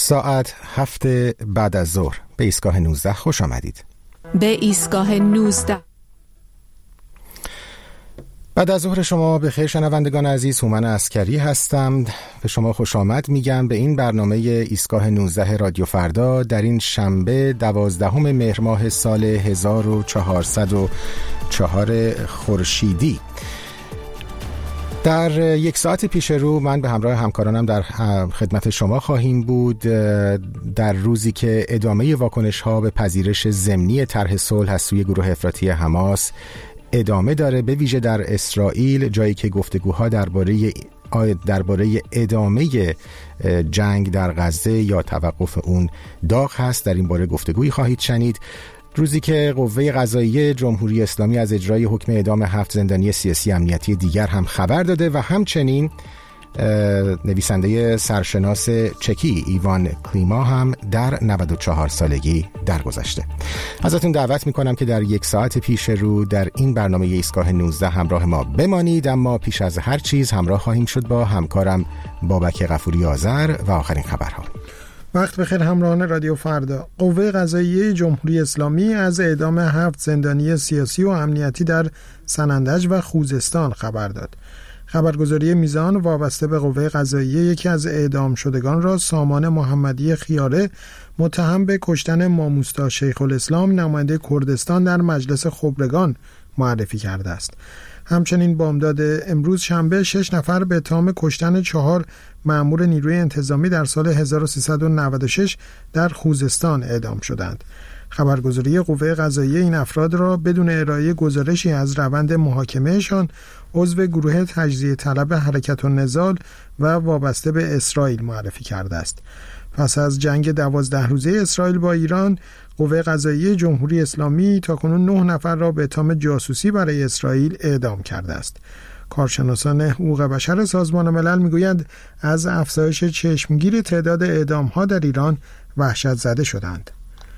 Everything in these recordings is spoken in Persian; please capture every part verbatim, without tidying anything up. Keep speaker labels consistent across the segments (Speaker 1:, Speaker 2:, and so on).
Speaker 1: ساعت هفت بعد از ظهر به ایستگاه نوزده خوش آمدید.
Speaker 2: به ایستگاه نوزده
Speaker 1: بعد از ظهر شما به خیر شنوندگان عزیز، هومن عسکری هستم. به شما خوش آمد میگم به این برنامه ایستگاه نوزده رادیو فردا در این شنبه دوازدهم مهر ماه سال هزار و چهارصد و چهار خورشیدی. در یک ساعت پیش رو من به همراه همکارانم در خدمت شما خواهیم بود در روزی که ادامه واکنش ها به پذیرش ضمنی طرح صلح از سوی گروه افراطی حماس ادامه داره، به ویژه در اسرائیل، جایی که گفتگوها درباره درباره ادامه جنگ در غزه یا توقف اون داغ هست. در این باره گفتگویی خواهید شنید. روزی که قوه قضاییه جمهوری اسلامی از اجرای حکم اعدام هفت زندانی سیاسی امنیتی دیگر هم خبر داده و همچنین نویسنده سرشناس چکی ایوان کلیما هم در نود و چهار سالگی درگذشته. ازتون دعوت میکنم که در یک ساعت پیش رو در این برنامه ایستگاه نوزده همراه ما بمانید، اما پیش از هر چیز همراه خواهیم شد با همکارم بابک غفوری آذر و آخرین خبرها.
Speaker 3: وقت بخیر همراهان رادیو فردا. قوه قضاییه جمهوری اسلامی از اعدام هفت زندانی سیاسی و امنیتی در سنندج و خوزستان خبر داد. خبرگزاری میزان وابسته به قوه قضاییه یکی از اعدام شدگان را سامان محمدی خیاره متهم به کشتن ماموستا شیخ الاسلام نماینده کردستان در مجلس خبرگان معرفی کرده است. همچنین بامداد امروز شنبه شش نفر به اتهام کشتن چهار مأمور نیروی انتظامی در سال هزار و سیصد و نود و شش در خوزستان اعدام شدند. خبرگزاری قوه قضاییه این افراد را بدون ارائه گزارشی از روند محاکمهشان عضو گروه تجزیه طلب حرکت النضال و وابسته به اسرائیل معرفی کرده است. پس از جنگ دوازده روزه اسرائیل با ایران، قوه قضاییه جمهوری اسلامی تاکنون نه نفر را به اتهام جاسوسی برای اسرائیل اعدام کرده است. کارشناسان حقوق بشر سازمان ملل میگویند از افزایش چشمگیر تعداد اعدام‌ها در ایران وحشت زده شدند.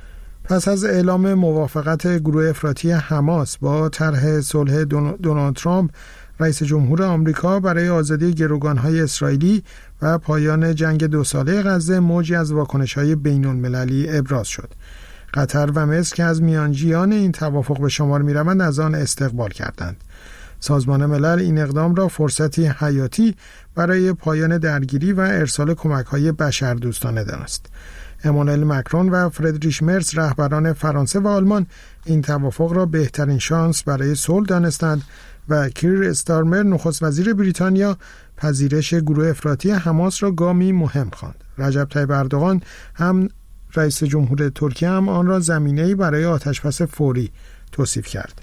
Speaker 3: پس از اعلام موافقت گروه افراطی حماس با طرح صلح دونالد ترامپ، رئیس جمهور آمریکا برای آزادی گروگان‌های اسرائیلی و پایان جنگ دو ساله غزه، موجی از واکنش‌های بین‌المللی ابراز شد. قطر و مصر که از میانجیان این توافق به شمار می‌روند از آن استقبال کردند. سازمان ملل این اقدام را فرصتی حیاتی برای پایان درگیری و ارسال کمک‌های بشردوستانه دانست. امانوئل مکرون و فردریش مرز رهبران فرانسه و آلمان این توافق را بهترین شانس برای صلح دانستند و کیر استارمر نخست وزیر بریتانیا پذیرش گروه افراطی حماس را گامی مهم خواند. رجب طیب اردوغان هم رئیس جمهور ترکیه هم آن را زمینه‌ای برای آتش‌بس فوری توصیف کرد.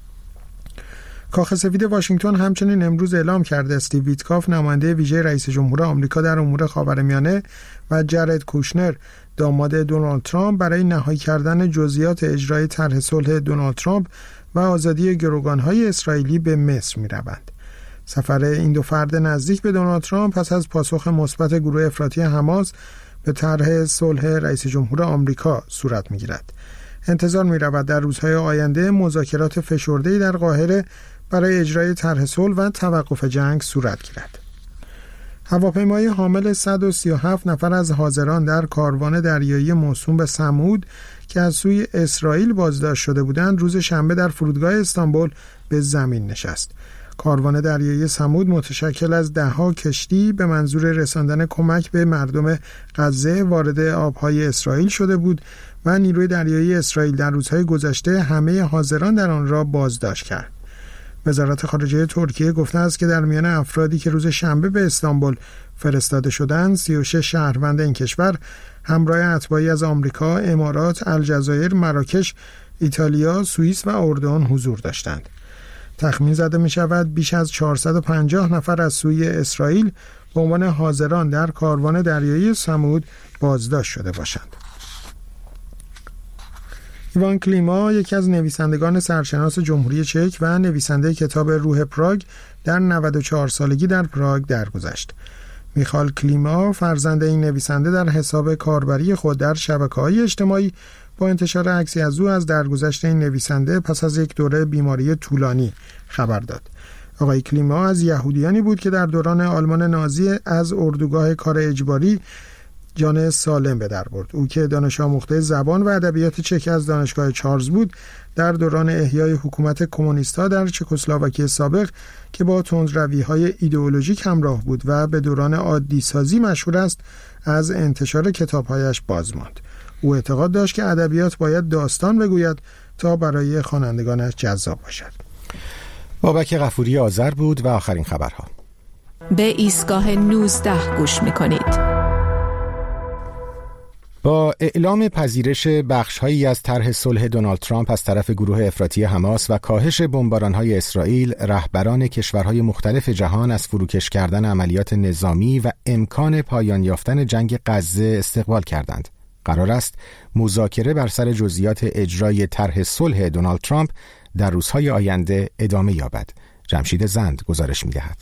Speaker 3: کاخ سفید واشنگتن همچنین امروز اعلام کرده استیو ویتکاف نماینده ویژه رئیس جمهور آمریکا در امور خاورمیانه و جرد کوشنر داماد دونالد ترامپ برای نهایی کردن جزئیات اجرای طرح صلح دونالد ترامپ و آزادی گروگان‌های اسرائیلی به مصر می‌روند. سفر این دو فرد نزدیک به دونالد ترامپ پس از پاسخ مثبت گروه افراطی حماس به طرح صلح رئیس جمهور آمریکا صورت می‌گیرد. انتظار می‌رود در روزهای آینده مذاکرات فشرده‌ای در قاهره برای اجرای طرح صلح و توقف جنگ صورت گیرد. هواپیمای حامل صد و سی و هفت نفر از حاضران در کاروان دریایی موسوم به ثمود که از سوی اسرائیل بازداشت شده بودند، روز شنبه در فرودگاه استانبول به زمین نشست. کاروان دریایی ثمود متشکل از ده‌ها کشتی به منظور رساندن کمک به مردم غزه وارد آبهای اسرائیل شده بود و نیروی دریایی اسرائیل در روزهای گذشته همه حاضران در آن را بازداشت کرد. وزارت خارجه ترکیه گفته است که در میان افرادی که روز شنبه به استانبول فرستاده شدند، سی و شش شهروند این کشور همراه اتباعی از آمریکا، امارات، الجزایر، مراکش، ایتالیا، سوئیس و اردن حضور داشتند. تخمین زده می شود بیش از چهارصد و پنجاه نفر از سوی اسرائیل به عنوان حاضران در کاروان دریایی ثمود بازداشت شده باشند. ایوان کلیما یکی از نویسندگان سرشناس جمهوری چک و نویسنده کتاب روح پراگ در نود و چهار سالگی در پراگ درگذشت. میخال کلیما فرزند این نویسنده در حساب کاربری خود در شبکه‌های اجتماعی با انتشار عکسی از او از درگذشت این نویسنده پس از یک دوره بیماری طولانی خبر داد. آقای کلیما از یهودیانی بود که در دوران آلمان نازی از اردوگاه کار اجباری جان سالم به در برد. او که دانش آموخته زبان و ادبیات چک از دانشگاه چارلز بود، در دوران احیای حکومت کمونیست‌ها در چکسلواکی سابق که با تندروی‌های ایدئولوژیک همراه بود و به دوران عادی سازی مشهور است، از انتشار کتاب‌هایش باز ماند. او اعتقاد داشت که ادبیات باید داستان بگوید تا برای خوانندگانش جذاب باشد.
Speaker 1: بابک غفوری آذر بود و آخرین خبرها.
Speaker 2: به ایستگاه نوزده گوش می‌کنید.
Speaker 1: با اعلام پذیرش بخش‌هایی از طرح صلح دونالد ترامپ از طرف گروه افراطی حماس و کاهش بمباران‌های اسرائیل، رهبران کشورهای مختلف جهان از فروکش کردن عملیات نظامی و امکان پایان یافتن جنگ غزه استقبال کردند. قرار است مذاکره بر سر جزئیات اجرای طرح صلح دونالد ترامپ در روزهای آینده ادامه یابد. جمشید زند گزارش می‌دهد.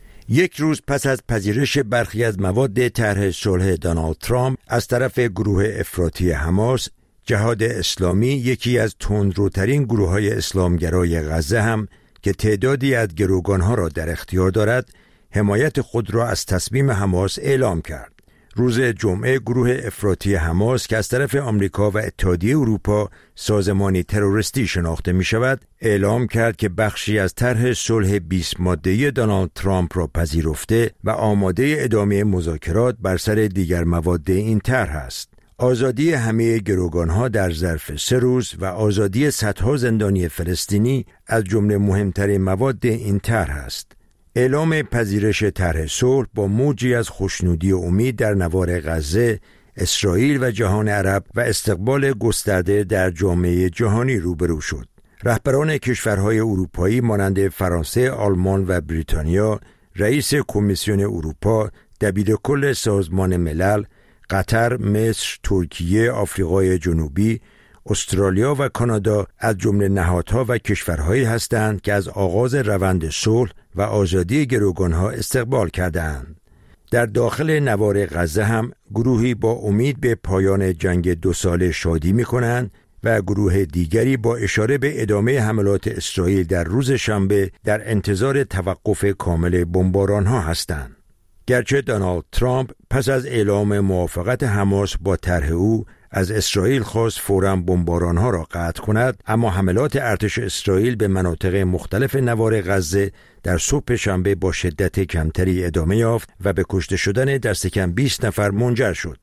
Speaker 4: یک روز پس از پذیرش برخی از مواد طرح صلح دونالد ترامپ از طرف گروه افراطی حماس، جهاد اسلامی، یکی از تندروترین گروه‌های اسلامگرای غزه هم که تعدادی از گروگان‌ها را در اختیار دارد، حمایت خود را از تصمیم حماس اعلام کرد. روز جمعه گروه افراطی حماس که از طرف آمریکا و اتحادیه اروپا سازمانی تروریستی شناخته می شود، اعلام کرد که بخشی از طرح صلح بیست ماده‌ای دونالد ترامپ را پذیرفته و آماده ادامه مذاکرات بر سر دیگر مواد این طرح است. آزادی همه گروگان‌ها در ظرف سه روز و آزادی صدها زندانی فلسطینی از جمله مهمترین مواد این طرح است. اعلام پذیرش طرح صلح با موجی از خوشنودی و امید در نوار غزه، اسرائیل و جهان عرب و استقبال گسترده در جامعه جهانی روبرو شد. رهبران کشورهای اروپایی مانند فرانسه، آلمان و بریتانیا، رئیس کمیسیون اروپا، دبیرکل سازمان ملل، قطر، مصر، ترکیه، آفریقای جنوبی، استرالیا و کانادا از جمله نهادها و کشورهایی هستند که از آغاز روند صلح و آزادی گروگانها استقبال کردند. در داخل نوار غزه هم گروهی با امید به پایان جنگ دو ساله شادی می کنند و گروه دیگری با اشاره به ادامه حملات اسرائیل در روز شنبه در انتظار توقف کامل بمبارانها هستند. گرچه دونالد ترامپ پس از اعلام موافقت حماس با طرح او از اسرائیل خواست فوراً بمبارانها را قطع کند، اما حملات ارتش اسرائیل به مناطق مختلف نوار غزه در صبح شنبه با شدت کمتری ادامه یافت و به کشته شدن دست کم بیست نفر منجر شد.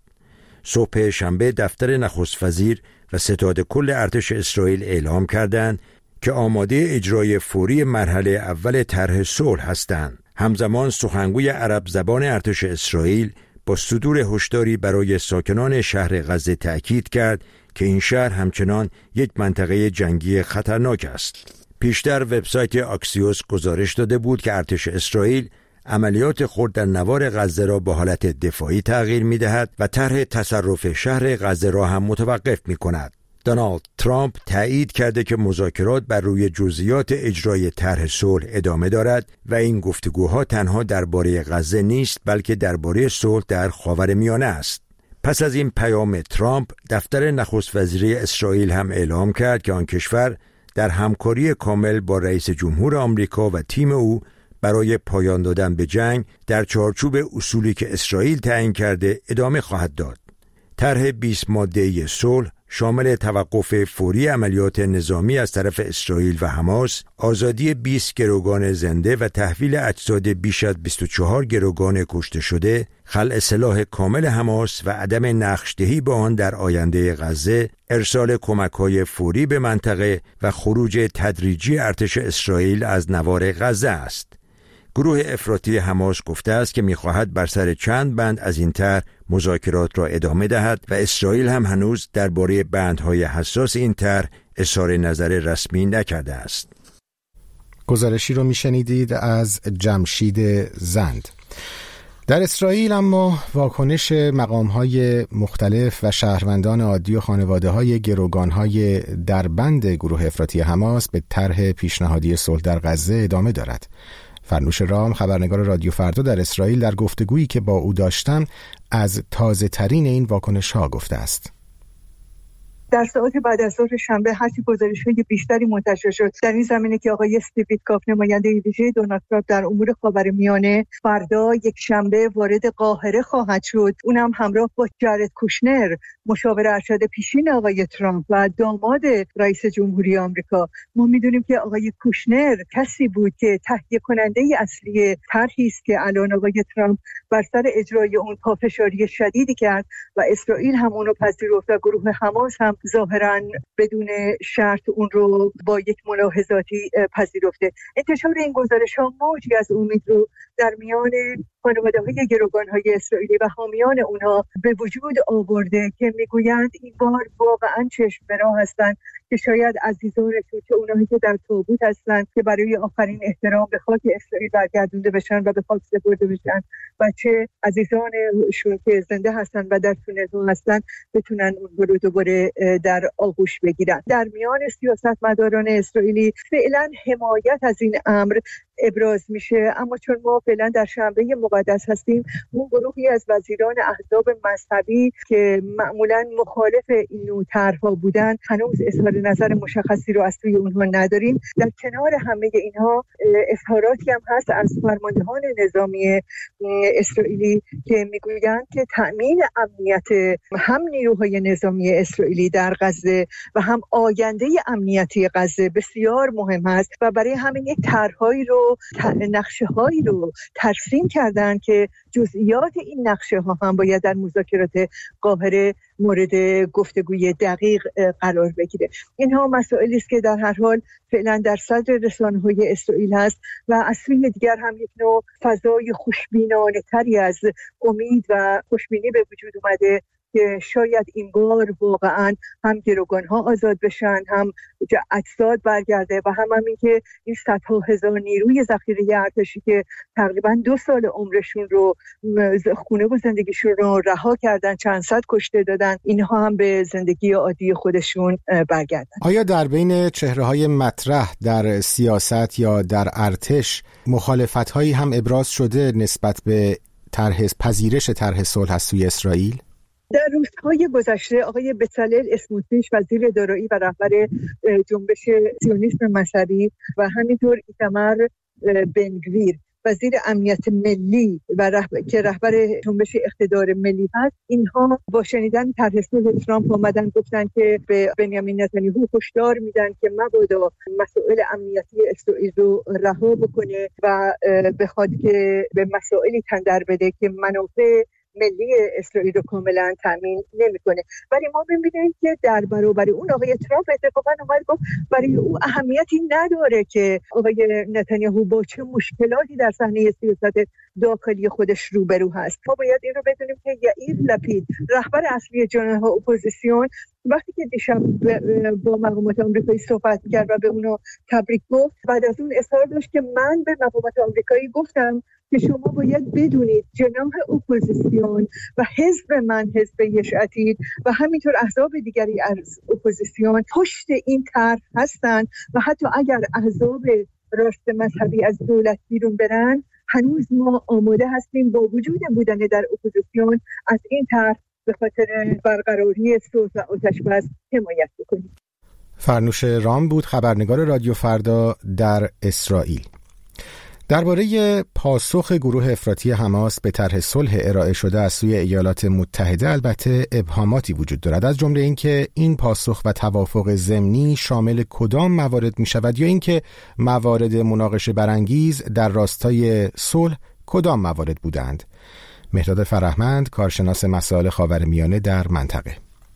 Speaker 4: صبح شنبه دفتر نخست وزیر و ستاد کل ارتش اسرائیل اعلام کردند که آماده اجرای فوری مرحله اول طرح صلح هستند. همزمان سخنگوی عرب زبان ارتش اسرائیل با صدور هشداری برای ساکنان شهر غزه تأکید کرد که این شهر همچنان یک منطقه جنگی خطرناک است. پیشتر وبسایت آکسیوس گزارش داده بود که ارتش اسرائیل عملیات خود در نوار غزه را به حالت دفاعی تغییر می‌دهد و طرح تصرف شهر غزه را هم متوقف می‌کند. دونالد ترامپ تایید کرده که مذاکرات بر روی جزئیات اجرای طرح صلح ادامه دارد و این گفتگوها تنها درباره غزه نیست بلکه درباره صلح در خاورمیانه است. پس از این پیام ترامپ، دفتر نخست وزیری اسرائیل هم اعلام کرد که آن کشور در همکاری کامل با رئیس جمهور آمریکا و تیم او برای پایان دادن به جنگ در چارچوب اصولی که اسرائیل تعیین کرده ادامه خواهد داد. طرح بیست ماده‌ای صلح شامل توقف فوری عملیات نظامی از طرف اسرائیل و حماس، آزادی بیست گروگان زنده و تحویل اجساد بیش از بیست و چهار گروگان کشته شده، خلع سلاح کامل حماس و عدم نقش‌دهی به آن در آینده غزه، ارسال کمک‌های فوری به منطقه و خروج تدریجی ارتش اسرائیل از نوار غزه است. گروه افراطی حماس گفته است که می‌خواهد بر سر چند بند از این طرح مذاکرات را ادامه دهد و اسرائیل هم هنوز درباره بندهای حساس این طرح اظهار نظر رسمی نکرده است.
Speaker 1: گزارشی رو میشنیدید از جمشید زند. در اسرائیل اما واکنش مقام‌های مختلف و شهروندان عادی و خانواده‌های گروگان‌های دربند گروه افراطی حماس به طرح پیشنهادی صلح در غزه ادامه دارد. فرنوش رام، خبرنگار رادیو فردا در اسرائیل، در گفتگویی که با او داشتم از تازه ترین این واکنش ها گفته است.
Speaker 5: در ساعات بعد از ظهر شنبه هرچی گزارش‌های بیشتری منتشر شد در این زمینه که آقای استیو ویتکاف نماینده ویژه دونالد ترامپ در امور خاورمیانه فردا یک شنبه وارد قاهره خواهد شد، اونم همراه با جارد کوشنر مشاور ارشد پیشین آقای ترامپ و داماد رئیس جمهوری آمریکا. ما میدونیم که آقای کوشنر کسی بود که تهیه کننده اصلی طرحی است که الان آقای ترامپ بر سر اجرای اون پافشاری شدیدی کرد و اسرائیل هم اونو پذیرفت و گروه حماس هم ظاهراً بدون شرط اون رو با یک ملاحظاتی پذیرفته. انتشار این گزارش‌ها موجی از امید رو در میان خانواده‌های گروگان‌های اسرائیلی و حامیان اونها به وجود آورده که میگویند این بار واقعاً چشم به راه هستند که شاید عزیزانشون که اونایی که در تابوت هستند که برای آخرین احترام به خاک اسرائیل برگردونده بشن و به خاک سپرده بشن و چه عزیزانشون که زنده هستن و در تونل‌ها هستن بتونن اون رو دوباره در آغوش بگیرن. در میان سیاستمداران اسرائیلی فعلا حمایت از این امر ابراز میشه، اما چون ما فعلا در شنبه مقدس هستیم، اون گروهی از وزیران احزاب مذهبی که معمولا مخالف این نوع طرح‌ها بودن هنوز اظهار نظر مشخصی رو از سوی اونها نداریم. در کنار همه اینها اظهاراتی هم هست از فرماندهان نظامی اسرائیلی که میگویند که تأمین امنیت هم نیروهای نظامی اسرائیلی در غزه و هم آینده امنیتی غزه بسیار مهم است و برای همین یک طرح‌هایی رو نقشه‌هایی رو ترسیم کردن که جزئیات این نقشه‌ها هم باید در مذاکرات قاهره مورد گفتگوی دقیق قرار بگیره. اینها مسائلی است که در هر حال فعلا در صدر رسانه‌های اسرائیل هست و از سوی دیگر هم یک نوع فضای خوشبینانه‌تری از امید و خوشبینی به وجود اومده که شاید این بار واقعا هم گروگان‌ها آزاد بشن، هم اجساد برگرده و هم همین که این صدها هزار نیروی ذخیره ارتشی که تقریبا دو سال عمرشون رو خونه و زندگیشون رو رها کردن، چند صد کشته دادن، اینها هم به زندگی عادی خودشون برگردن.
Speaker 1: آیا در بین چهره‌های مطرح در سیاست یا در ارتش مخالفت‌هایی هم ابراز شده نسبت به طرح پذیرش طرح صلح از سوی اسرائیل؟
Speaker 5: در روزهای گذشته آقای بצלאل اسموتریچ وزیر دارایی و رهبر جنبش سیونیسم مذهبی و همینطور ایتمر بنگویر وزیر امنیت ملی و رهبر که رهبر جنبش اقتدار ملی هست، اینها با شنیدن طرح صلح ترامپ آمدن گفتن که به بنیامین نتانیاهو هشدار میدن که مبادا مسائل امنیتی اسرائیل رو رها بکنه و بخواد که به مسائلی تن در بده که منافع ملی اسرائیل رو کاملا تامین نمیکنه. ولی ما می‌بینیم که در برابر اون آقای ترامپ اتفاقا اومد گفت برای او اهمیتی نداره که آقای نتانیاهو با چه مشکلاتی در صحنه سیاست داخلی خودش روبرو هست. ما باید این رو بدونیم که یائیر لپید رهبر اصلی جناح اپوزیسیون وقتی که دیشب با مقامات آمریکایی صحبت کرد و به اونا تبریک گفت، بعد از اون اصرار داشت که من به مقامات آمریکایی گفتم که شما باید بدونید جناح اپوزیسیون و حزب من حزب یش عتید و همینطور احزاب دیگری از اپوزیسیون پشت این طرح هستند و حتی اگر احزاب راست مذهبی از دولت بیرون برن هنوز ما آماده هستیم با وجود بودن در اپوزیسیون از این طرح به خاطر برقراری صلح و آتش‌بس حمایت بکنیم.
Speaker 1: فرنوش رام بود، خبرنگار رادیو فردا در اسرائیل. درباره پاسخ گروه افراطی حماس به طرح صلح ارائه شده از سوی ایالات متحده البته ابهاماتی وجود دارد، از جمله اینکه این پاسخ و توافق ضمنی شامل کدام موارد می شود یا اینکه موارد مناقشه برانگیز در راستای صلح کدام موارد بودند. مهداد فرهمند، کارشناس مسائل خاورمیانه در منطقه.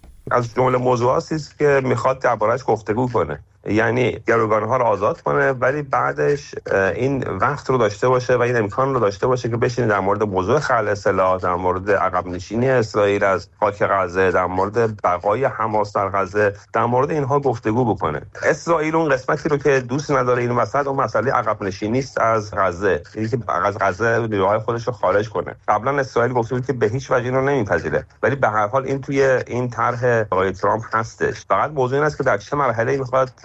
Speaker 6: از جمله موضوعاتی است که میخواد درباره‌اش گفتگو کنه، یعنی گروگان‌ها رو آزاد کنه ولی بعدش این وقت رو داشته باشه و این امکان رو داشته باشه که بشینه در مورد موضوع خلع سلاح، در مورد عقب نشینی اسرائیل از خاک غزه، در مورد بقای حماس در غزه، در مورد اینها گفتگو بکنه. اسرائیل اون قسمتی رو که دوست نداره این وسط اون مسئله عقب نشینی است از غزه، یعنی که از غزه نیروهای خودش رو خارج کنه. قبلا اسرائیل گفته بود که به هیچ وجه اینو نمیپذیره، ولی به هر حال این توی این طرح آقای ترامپ هستش. فقط موضوع این است که در چه مرحله‌ای میخواد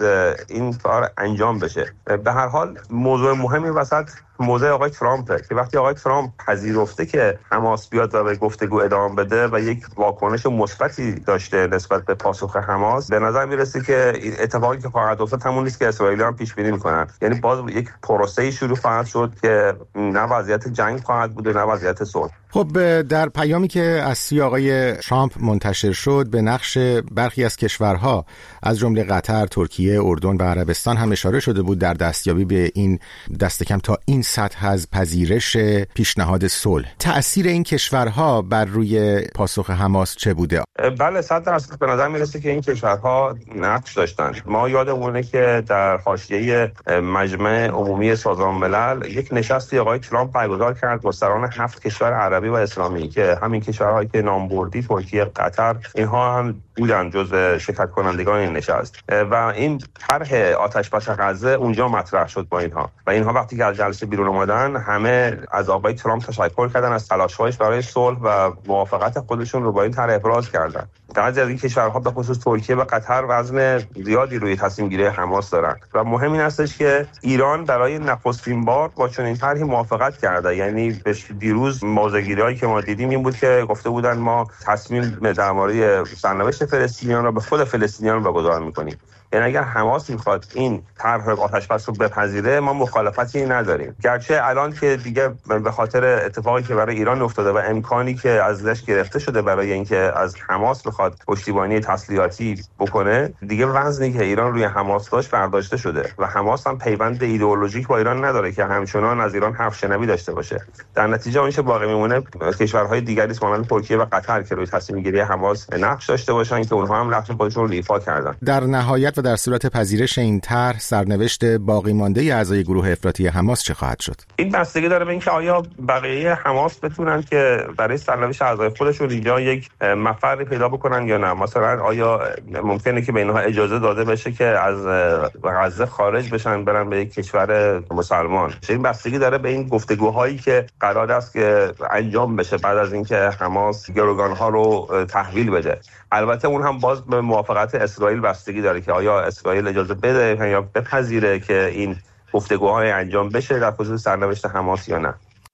Speaker 6: این کار انجام بشه. به هر حال موضوع مهمی وسط موضوع آقای ترامپه که وقتی آقای ترامپ پذیرفته که حماس بیاد و به گفتگو ادامه بده و یک واکنش مثبتی داشته نسبت به پاسخ حماس، به نظر میرسه که اتفاقی که خواهد افتاد همون نیست که اسرائیلی‌ها هم پیش بینی میکنن. یعنی باز یک پروسه‌ای شروع خواهد شد که نه وضعیت جنگ خواهد بود و نه وضعیت صلح.
Speaker 1: خب در پیامی که از سوی آقای ترامپ منتشر شد به نقش برخی از کشورها از جمله قطر، ترکیه، اردن و عربستان هم اشاره شده بود در دستیابی به این دست کم تا این سطح از پذیرش پیشنهاد صلح. تأثیر این کشورها بر روی پاسخ حماس چه بوده؟
Speaker 6: بله صد درصد به نظر میرسه که این کشورها نقش داشتن. ما یادمونه که در حاشیه مجمع عمومی سازمان ملل یک نشستی آقای ترامپ برگزار کرد با سران هفت کشور عربی و اسلامی که همین کشورهایی که نام بردی، ترکیه، قطر، اینها هم بودن جزو شرکت کنندگان این نشست و این طرح آتش‌بس غزه اونجا مطرح شد با اینها و اینها وقتی که از جلسه بیرون اومدن همه از آقای ترامپ تشکر کردن از تلاش‌هایش برای صلح و موافقت خودشون رو با این طرح ابراز کردن. بعضی از این کشورها به خصوص ترکیه و قطر وزن زیادی روی تصمیم گیری حماس دارن و مهم این هستش که ایران برای نخستین بار با چنین طرحی موافقت کرده. یعنی دیروز موضع‌گیری‌هایی که ما دیدیم این بود که گفته بودن ما تصمیم در مورد سرنوشت فلسطینیان را به خود فلسطینیان واگذار می‌کنیم. یعنی اگر حماس میخواد این طرح آتش‌بس رو بپذیره ما مخالفتی نداریم، گرچه الان که دیگه به خاطر اتفاقی که برای ایران افتاده و امکانی که ازش گرفته شده برای اینکه از حماس بخواد پشتیبانی تسلیحاتی بکنه، دیگه وزنی که ایران روی حماس داشت برداشته شده و حماس هم پیوند ایدئولوژیک با ایران نداره که همچنان از ایران حرف شنوی داشته باشه. در نتیجه اون چه باقی میمونه کشورهای دیگری مانند ترکیه و قطر که روی تصمیم گیری حماس نقش داشته باشن که اونها هم نقش خودشون رو ایفا کردن.
Speaker 1: در نهایت و در صورت پذیرش این طرح سرنوشت باقی مانده اعضای گروه افراطی حماس چه خواهد شد؟
Speaker 6: این بستگی داره به اینکه آیا بقیه حماس بتونن که برای سرنوشت اعضای خودشون اینجا یک مفری پیدا بکنن یا نه. مثلا آیا ممکنه که به اینها اجازه داده بشه که از غزه خارج بشن برن به یک کشور مسلمان؟ این بستگی داره به این گفتگوهایی که قرار است که انجام بشه بعد از اینکه حماس گروگان‌ها رو تحویل بده. البته اون هم باز به موافقت اسرائیل بستگی داره که آیا اسرائیل اجازه بده یا بپذیره که این گفتگوهای انجام بشه در خصوص سرنوشت حماس یا نه.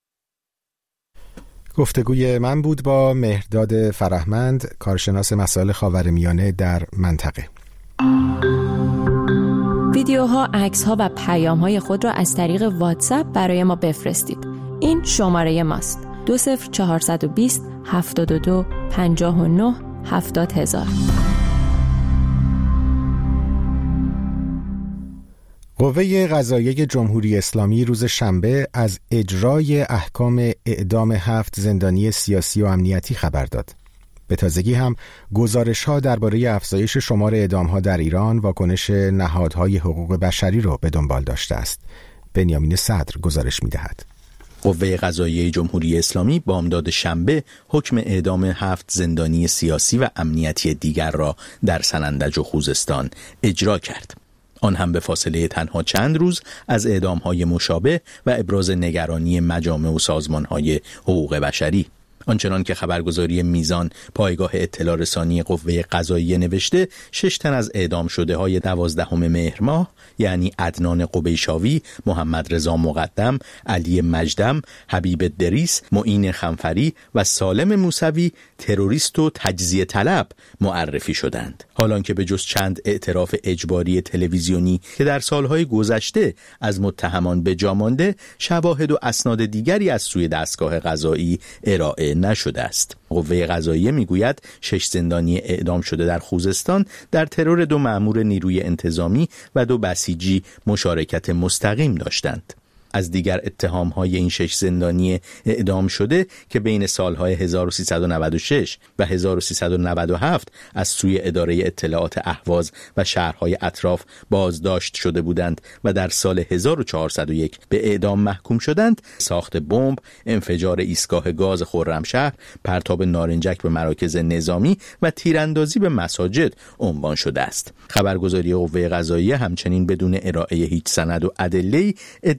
Speaker 1: گفتگوی من بود با مهرداد فرهمند، کارشناس مسائل خاورمیانه در منطقه.
Speaker 2: ویدیوها، عکس‌ها و پیام‌های خود را از طریق واتساپ برای ما بفرستید. این شماره ماست: دو صفر چهارصد و بیست هفتاد و دو پنجاه و نه هفتاد هزار.
Speaker 1: قوه قضاییه جمهوری اسلامی روز شنبه از اجرای احکام اعدام هفت زندانی سیاسی و امنیتی خبر داد. به تازگی هم گزارش‌ها درباره افزایش شمار اعدام‌ها در ایران واکنش نهادهای حقوق بشری را به دنبال داشته است. بنیامین صدر گزارش می‌دهد.
Speaker 7: قوه قضاییه جمهوری اسلامی بامداد شنبه حکم اعدام هفت زندانی سیاسی و امنیتی دیگر را در سنندج و خوزستان اجرا کرد. آن هم به فاصله تنها چند روز از اعدام‌های مشابه و ابراز نگرانی مجامع و سازمان‌های حقوق بشری. آنچنان که خبرگزاری میزان پایگاه اطلاع رسانی قوه قضاییه نوشته، شش تن از اعدام شده های دوازدهم مهر ماه یعنی عدنان قبیشاوی، محمد رضا مقدم، علی مجدم، حبیب دریس، معین خنفری و سالم موسوی تروریست و تجزیه طلب معرفی شدند. حالان که به جز چند اعتراف اجباری تلویزیونی که در سالهای گذشته از متهمان به جا مانده، شواهد و اسناد دیگری از سوی دستگاه قضایی ارائه نشده است. قوه قضاییه میگوید شش زندانی اعدام شده در خوزستان در ترور دو مأمور نیروی انتظامی و دو بسیجی مشارکت مستقیم داشتند. از دیگر اتهام‌های این شش زندانی اعدام شده که بین سالهای هزار و سیصد و نود و شش و هزار و سیصد و نود و هفت از سوی اداره اطلاعات اهواز و شهرهای اطراف بازداشت شده بودند و در سال هزار و چهارصد و یک به اعدام محکوم شدند، ساخت بمب، انفجار ایستگاه گاز خرمشهر، پرتاب نارنجک به مراکز نظامی و تیراندازی به مساجد عنوان شده است. خبرگزاری قوه قضاییه همچنین بدون ارائه هیچ سند و ادله‌ای ادعا کرد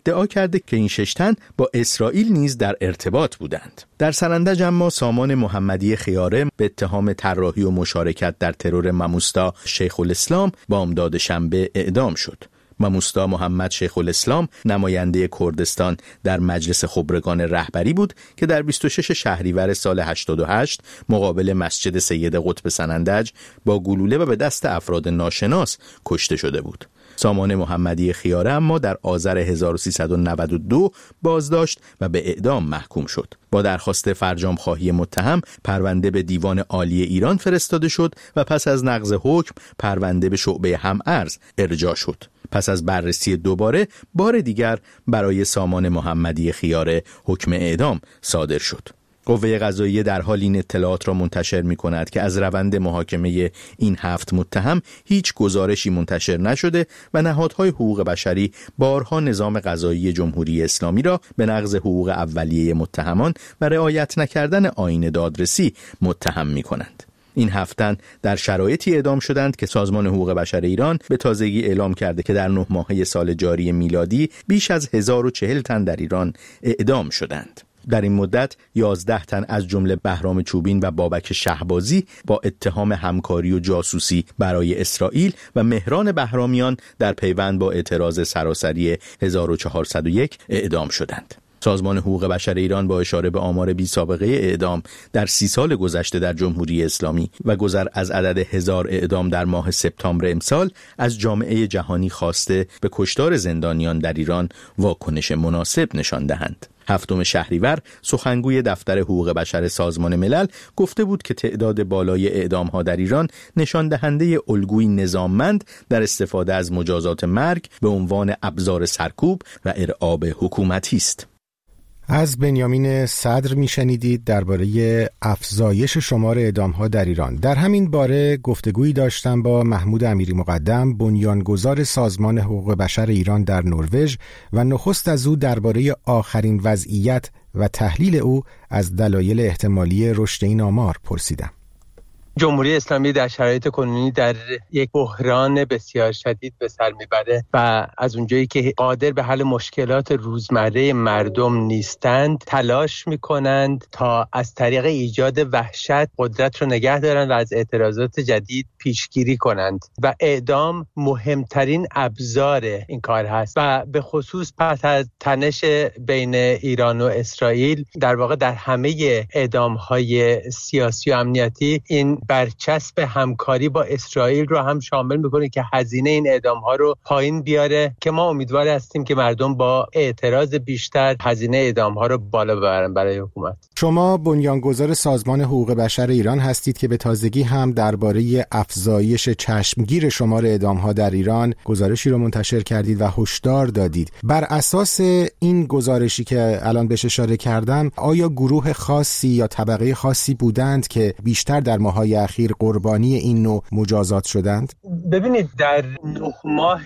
Speaker 7: کرده که این شش تن با اسرائیل نیز در ارتباط بودند. در سنندج اما سامان محمدی خیاره به اتهام طراحی و مشارکت در ترور ماموستا شیخ الاسلام بامداد شنبه اعدام شد. ماموستا محمد شیخ الاسلام نماینده کردستان در مجلس خبرگان رهبری بود که در بیست و شش شهریور سال هشتاد و هشت مقابل مسجد سید قطب سنندج با گلوله و به دست افراد ناشناس کشته شده بود. سامان محمدی خیاره اما در آذر هزار و سیصد و نود و دو بازداشت و به اعدام محکوم شد. با درخواست فرجام خواهی متهم پرونده به دیوان عالی ایران فرستاده شد و پس از نقض حکم پرونده به شعبه هم‌ارز ارجاع شد. پس از بررسی دوباره بار دیگر برای سامان محمدی خیاره حکم اعدام صادر شد. قوه قضاییه در حال این اطلاعات را منتشر می کند که از روند محاکمه این هفت متهم هیچ گزارشی منتشر نشده و نهادهای حقوق بشری بارها نظام قضایی جمهوری اسلامی را به نقض حقوق اولیه متهمان و رعایت نکردن آیین دادرسی متهم می کنند. این هفت تن در شرایطی اعدام شدند که سازمان حقوق بشر ایران به تازگی اعلام کرده که در نه ماهه سال جاری میلادی بیش از هزار و چهل تن در ایران اعدام شدند. در این مدت یازده تن از جمله بهرام چوبین و بابک شهبازی با اتهام همکاری و جاسوسی برای اسرائیل و مهران بهرامیان در پیوند با اعتراض سراسری هزار و چهارصد و یک اعدام شدند. سازمان حقوق بشر ایران با اشاره به آمار بی سابقه اعدام در سی سال گذشته در جمهوری اسلامی و گذر از عدد هزار اعدام در ماه سپتامبر امسال از جامعه جهانی خواسته به کشتار زندانیان در ایران واکنش مناسب نشان دهند. هفتم شهریور سخنگوی دفتر حقوق بشر سازمان ملل گفته بود که تعداد بالای اعدام‌ها در ایران نشان دهنده الگوی نظاممند در استفاده از مجازات مرگ به عنوان ابزار سرکوب و ارعاب حکومتی است.
Speaker 1: از بنیامین صدر میشنیدید درباره افزایش شمار اعدام‌ها در ایران. در همین باره گفتگویی داشتم با محمود امیری مقدم، بنیانگذار سازمان حقوق بشر ایران در نروژ و نخست از او درباره آخرین وضعیت و تحلیل او از دلایل احتمالی رشد این آمار پرسیدم.
Speaker 8: جمهوری اسلامی در شرایط کنونی در یک بحران بسیار شدید به سر میبره و از اونجایی که قادر به حل مشکلات روزمره مردم نیستند تلاش میکنند تا از طریق ایجاد وحشت قدرت رو نگه دارند و از اعتراضات جدید پیشگیری کنند و اعدام مهمترین ابزار این کار هست و به خصوص پس از تنش بین ایران و اسرائیل در واقع در همه اعدام‌های سیاسی و امنیتی این برچسب همکاری با اسرائیل رو هم شامل میکنه که هزینه این اعدام‌ها رو پایین بیاره که ما امیدوار هستیم که مردم با اعتراض بیشتر هزینه اعدام‌ها رو بالا ببرن برای حکومت.
Speaker 1: شما بنیانگذار سازمان حقوق بشر ایران هستید که به تازگی هم درباره افزایش چشمگیر شمار اعدام‌ها در ایران گزارشی رو منتشر کردید و هشدار دادید. بر اساس این گزارشی که الان بهش اشاره کردم، آیا گروه خاصی یا طبقه خاصی بودند که بیشتر در ماه‌های اخیر قربانی این نوع مجازات شدند؟
Speaker 8: ببینید در نه ماه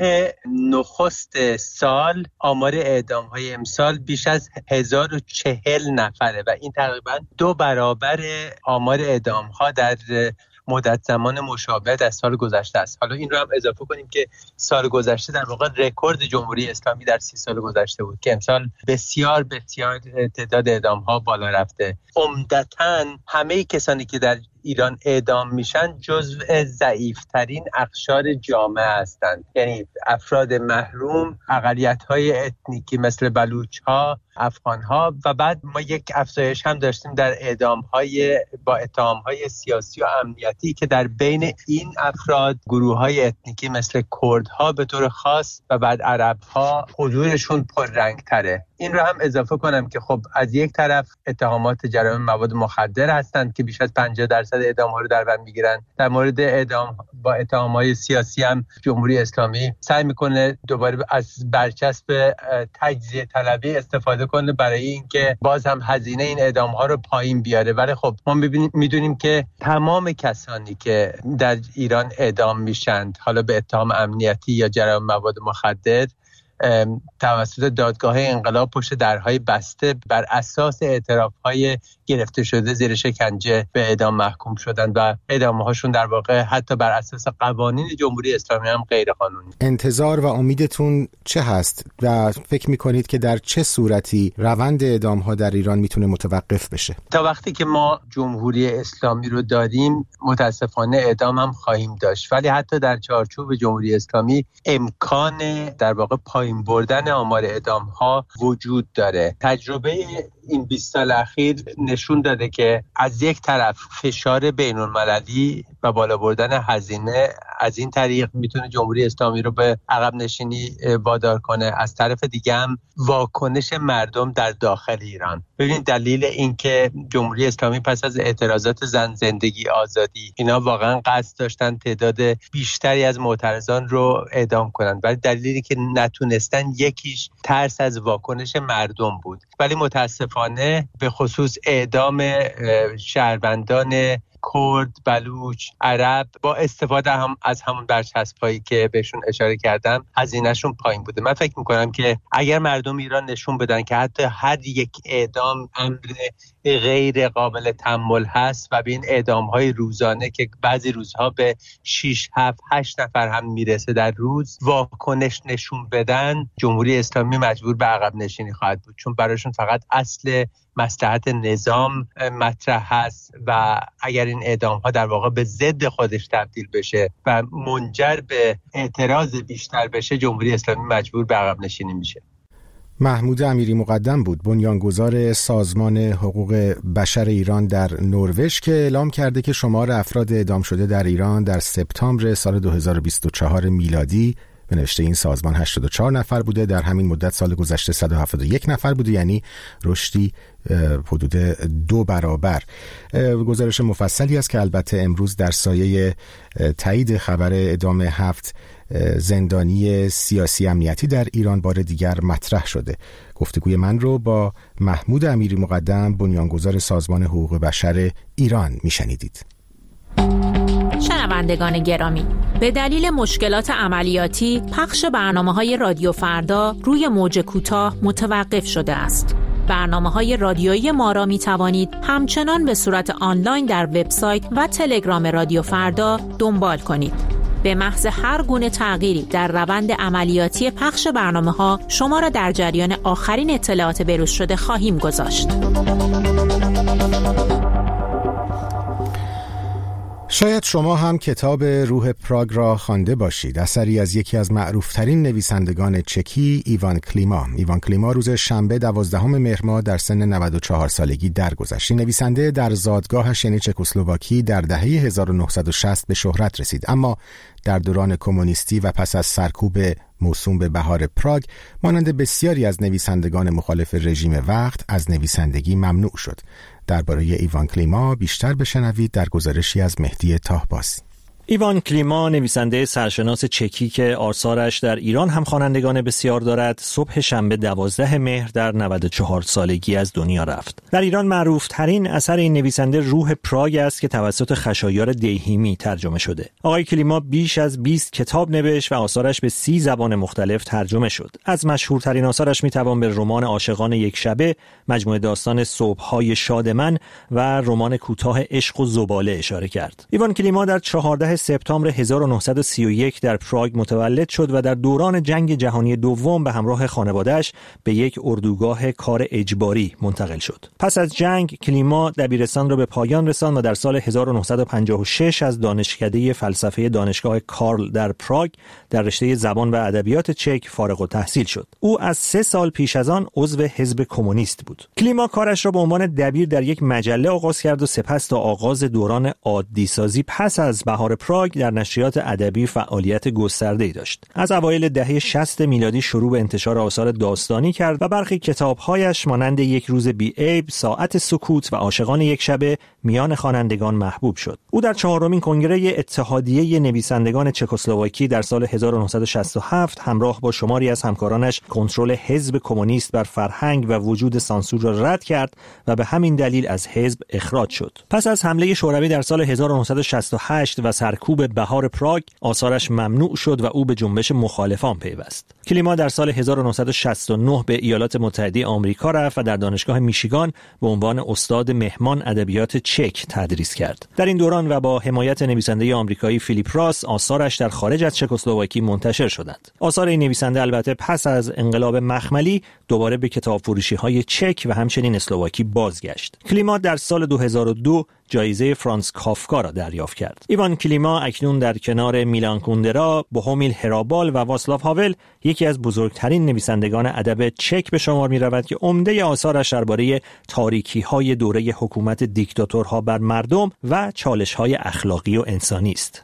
Speaker 8: نخست سال آمار اعدام‌های امسال بیش از هزار و چهل نفره و این تقریبا دو برابر آمار اعدام‌ها در مدت زمان مشابه در سال گذشته است. حالا این رو هم اضافه کنیم که سال گذشته در واقع رکورد جمهوری اسلامی در سی سال گذشته بود که امسال بسیار بسیار تعداد اعدام‌ها بالا رفته. عمدتاً همه کسانی که در ایران اعدام میشن جزو ضعیفترین اقشار جامعه هستند، یعنی افراد محروم، اقلیت‌های اتنیکی مثل بلوچ‌ها، افغان‌ها و بعد ما یک افزایش هم داشتیم در اعدام‌های با اتهام‌های سیاسی و امنیتی که در بین این افراد گروه‌های اتنیکی مثل کردها به طور خاص و بعد عرب‌ها حضورشون پررنگ‌تره. این رو هم اضافه کنم که خب از یک طرف اتهامات جرایم مواد مخدر هستند که بیش از پنجاه درصد اعدام‌ها رو در بر می‌گیرن. در مورد اعدام با اتهام‌های سیاسی هم جمهوری اسلامی سعی می‌کنه دوباره از برچسب تجزیه طلبی استفاده کنه برای اینکه باز هم هزینه این اعدام‌ها رو پایین بیاره. ولی خب ما می‌دونیم که تمام کسانی که در ایران اعدام میشن حالا به اتهام امنیتی یا جرایم مواد مخدر توسط دادگاه انقلاب پشت درهای بسته بر اساس اعتراف‌های گرفته شده زیر شکنجه به اعدام محکوم شدند و اعدام‌هاشون در واقع حتی بر اساس قوانین جمهوری اسلامی هم غیر قانونی.
Speaker 1: انتظار و امیدتون چه هست و فکر می‌کنید که در چه صورتی روند اعدام‌ها در ایران میتونه متوقف بشه؟
Speaker 8: تا وقتی که ما جمهوری اسلامی رو داریم متاسفانه اعدام هم خواهیم داشت، ولی حتی در چارچوب جمهوری اسلامی امکان در واقع پایین بردن آمار اعدام‌ها وجود داره. تجربه این بیست سال اخیر نشون داده که از یک طرف فشار بین‌المللی و بالا بردن هزینه از این طریق میتونه جمهوری اسلامی رو به عقب نشینی وادار کنه، از طرف دیگه هم واکنش مردم در داخل ایران. ببینید دلیل این که جمهوری اسلامی پس از اعتراضات زن زندگی آزادی اینا واقعا قصد داشتن تعداد بیشتری از معترضان رو اعدام کنن، ولی دلیلی که نتونستن یکیش ترس از واکنش مردم بود، ولی متاسفانه به خصوص اعدام شهروندان کرد، بلوچ، عرب با استفاده هم از همون برچسب‌هایی که بهشون اشاره کردم هزینه‌شون پایین بوده. من فکر می‌کنم که اگر مردم ایران نشون بدن که حتی هر یک اعدام امر غیر قابل تحمل هست و به این اعدام‌های روزانه که بعضی روزها به شش هفت هشت نفر هم میرسه در روز واکنش نشون بدن، جمهوری اسلامی مجبور به عقب نشینی خواهد بود، چون براشون فقط اصل مصلحت نظام مطرح هست و اگر این اعدام‌ها در واقع به ضد خودش تبدیل بشه و منجر به اعتراض بیشتر بشه، جمهوری اسلامی مجبور به عقب نشینی میشه.
Speaker 1: محمود امیری مقدم بود، بنیانگذار سازمان حقوق بشر ایران در نروژ، که اعلام کرده که شمار افراد اعدام شده در ایران در سپتامبر سال دو هزار و بیست و چهار میلادی به نوشته این سازمان هشتاد و چهار نفر بوده. در همین مدت سال گذشته صد و هفتاد و یک نفر بوده، یعنی رشدی حدود دو برابر. گزارش مفصلی است که البته امروز در سایه تایید خبر اعدام هفت زندانی سیاسی امنیتی در ایران بار دیگر مطرح شده. گفتگوی من رو با محمود امیری مقدم، بنیانگذار سازمان حقوق بشر ایران میشنیدید.
Speaker 9: شنوندگان گرامی، به دلیل مشکلات عملیاتی پخش برنامه‌های رادیو فردا روی موج کوتاه متوقف شده است. برنامه‌های رادیویی ما را می‌توانید همچنان به صورت آنلاین در وبسایت و تلگرام رادیو فردا دنبال کنید. به محض هر گونه تغییری در روند عملیاتی پخش برنامه‌ها شما را در جریان آخرین اطلاعات بروز شده خواهیم گذاشت.
Speaker 1: شاید شما هم کتاب روح پراگ را خوانده باشید، اثری از یکی از معروفترین نویسندگان چکی، ایوان کلیما. ایوان کلیما روز شنبه دوازدهم مهر ماه در سن نود و چهار سالگی درگذشت. نویسنده در زادگاهش یعنی چکسلواکی در دهه هزار و نهصد و شصت به شهرت رسید، اما در دوران کمونیستی و پس از سرکوب موسوم به بهار پراگ مانند بسیاری از نویسندگان مخالف رژیم وقت از نویسندگی ممنوع شد. درباره ایوان کلیما بیشتر بشنوید در گزارشی از مهدی طاهباس.
Speaker 10: ایوان کلیما، نویسنده سرشناس چکی که آثارش در ایران هم خوانندگان بسیار دارد، صبح شنبه دوازده مهر در نود و چهار سالگی از دنیا رفت. در ایران معروف ترین اثر این نویسنده روح پراگ است که توسط خشایار دیهیمی ترجمه شده. آقای کلیما بیش از بیست کتاب نوشت و آثارش به سی زبان مختلف ترجمه شد. از مشهورترین آثارش میتوان به رمان عاشقان یک شبه، مجموعه داستان صبح‌های شاد من و رمان کوتاه عشق و زباله اشاره کرد. ایوان کلیما در چهاردهم سپتامبر هزار و نهصد و سی و یک در پراگ متولد شد و در دوران جنگ جهانی دوم به همراه خانواده‌اش به یک اردوگاه کار اجباری منتقل شد. پس از جنگ کلیما دبیرستان را به پایان رساند و در سال هزار و نهصد و پنجاه و شش از دانشکده فلسفه دانشگاه کارل در پراگ در رشته زبان و ادبیات چک فارغ التحصیل شد. او از سه سال پیش از آن عضو حزب کمونیست بود. کلیما کارش را به عنوان دبیر در یک مجله آغاز کرد و سپس تا آغاز دوران عادی سازی پس از بهار پراگ در نشریات ادبی فعالیت گسترده‌ای داشت. از اوایل دهه شصت میلادی شروع به انتشار آثار داستانی کرد و برخی کتاب‌هایش مانند یک روز بی عیب، ساعت سکوت و عاشقان یک شبه میان خوانندگان محبوب شد. او در چهارمین کنگره اتحادیه نویسندگان چکسلواکی در سال هزار و نهصد و شصت و هفت همراه با شماری از همکارانش کنترل حزب کمونیست بر فرهنگ و وجود سانسور را رد کرد و به همین دلیل از حزب اخراج شد. پس از حمله شوروی در سال هزار و نهصد و شصت و هشت و سر سرکوب بهار پراگ آثارش ممنوع شد و او به جنبش مخالفان پیوست. کلیما در سال هزار و نهصد و شصت و نه به ایالات متحده آمریکا رفت و در دانشگاه میشیگان به عنوان استاد مهمان ادبیات چک تدریس کرد. در این دوران و با حمایت نویسنده آمریکایی فیلیپ راس آثارش در خارج از چکسلواکی منتشر شدند. آثار این نویسنده البته پس از انقلاب مخملی دوباره به کتابفروشی‌های چک و همچنین اسلواکی بازگشت. کلیما در سال دو هزار و دو جایزه فرانس کافکا را دریافت کرد. ایوان کلیما اکنون در کنار میلان کوندرا، بوهومیل هرابال و واسلاو هاول یکی از بزرگترین نویسندگان ادب چک به شمار می رود که عمده آثارش درباره تاریکی‌های دوره حکومت دیکتاتورها بر مردم و چالش‌های اخلاقی و انسانی است.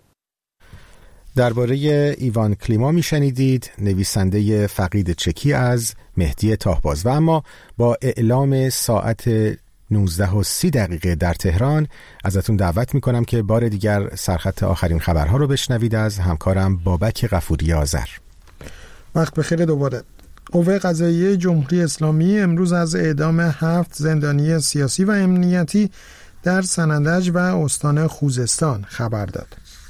Speaker 1: درباره ایوان کلیما میشنیدید، نویسنده فقید چکی از مهدی تاهباز. و اما با اعلام ساعت نوزده و سی دقیقه در تهران ازتون دعوت میکنم که بار دیگر سرخط آخرین خبرها رو بشنوید از همکارم بابک غفوری آذر.
Speaker 3: وقت بخیر. دوباره قوه قضاییه جمهوری اسلامی امروز از اعدام هفت زندانی سیاسی و امنیتی در سنندج و استان خوزستان خبر داد.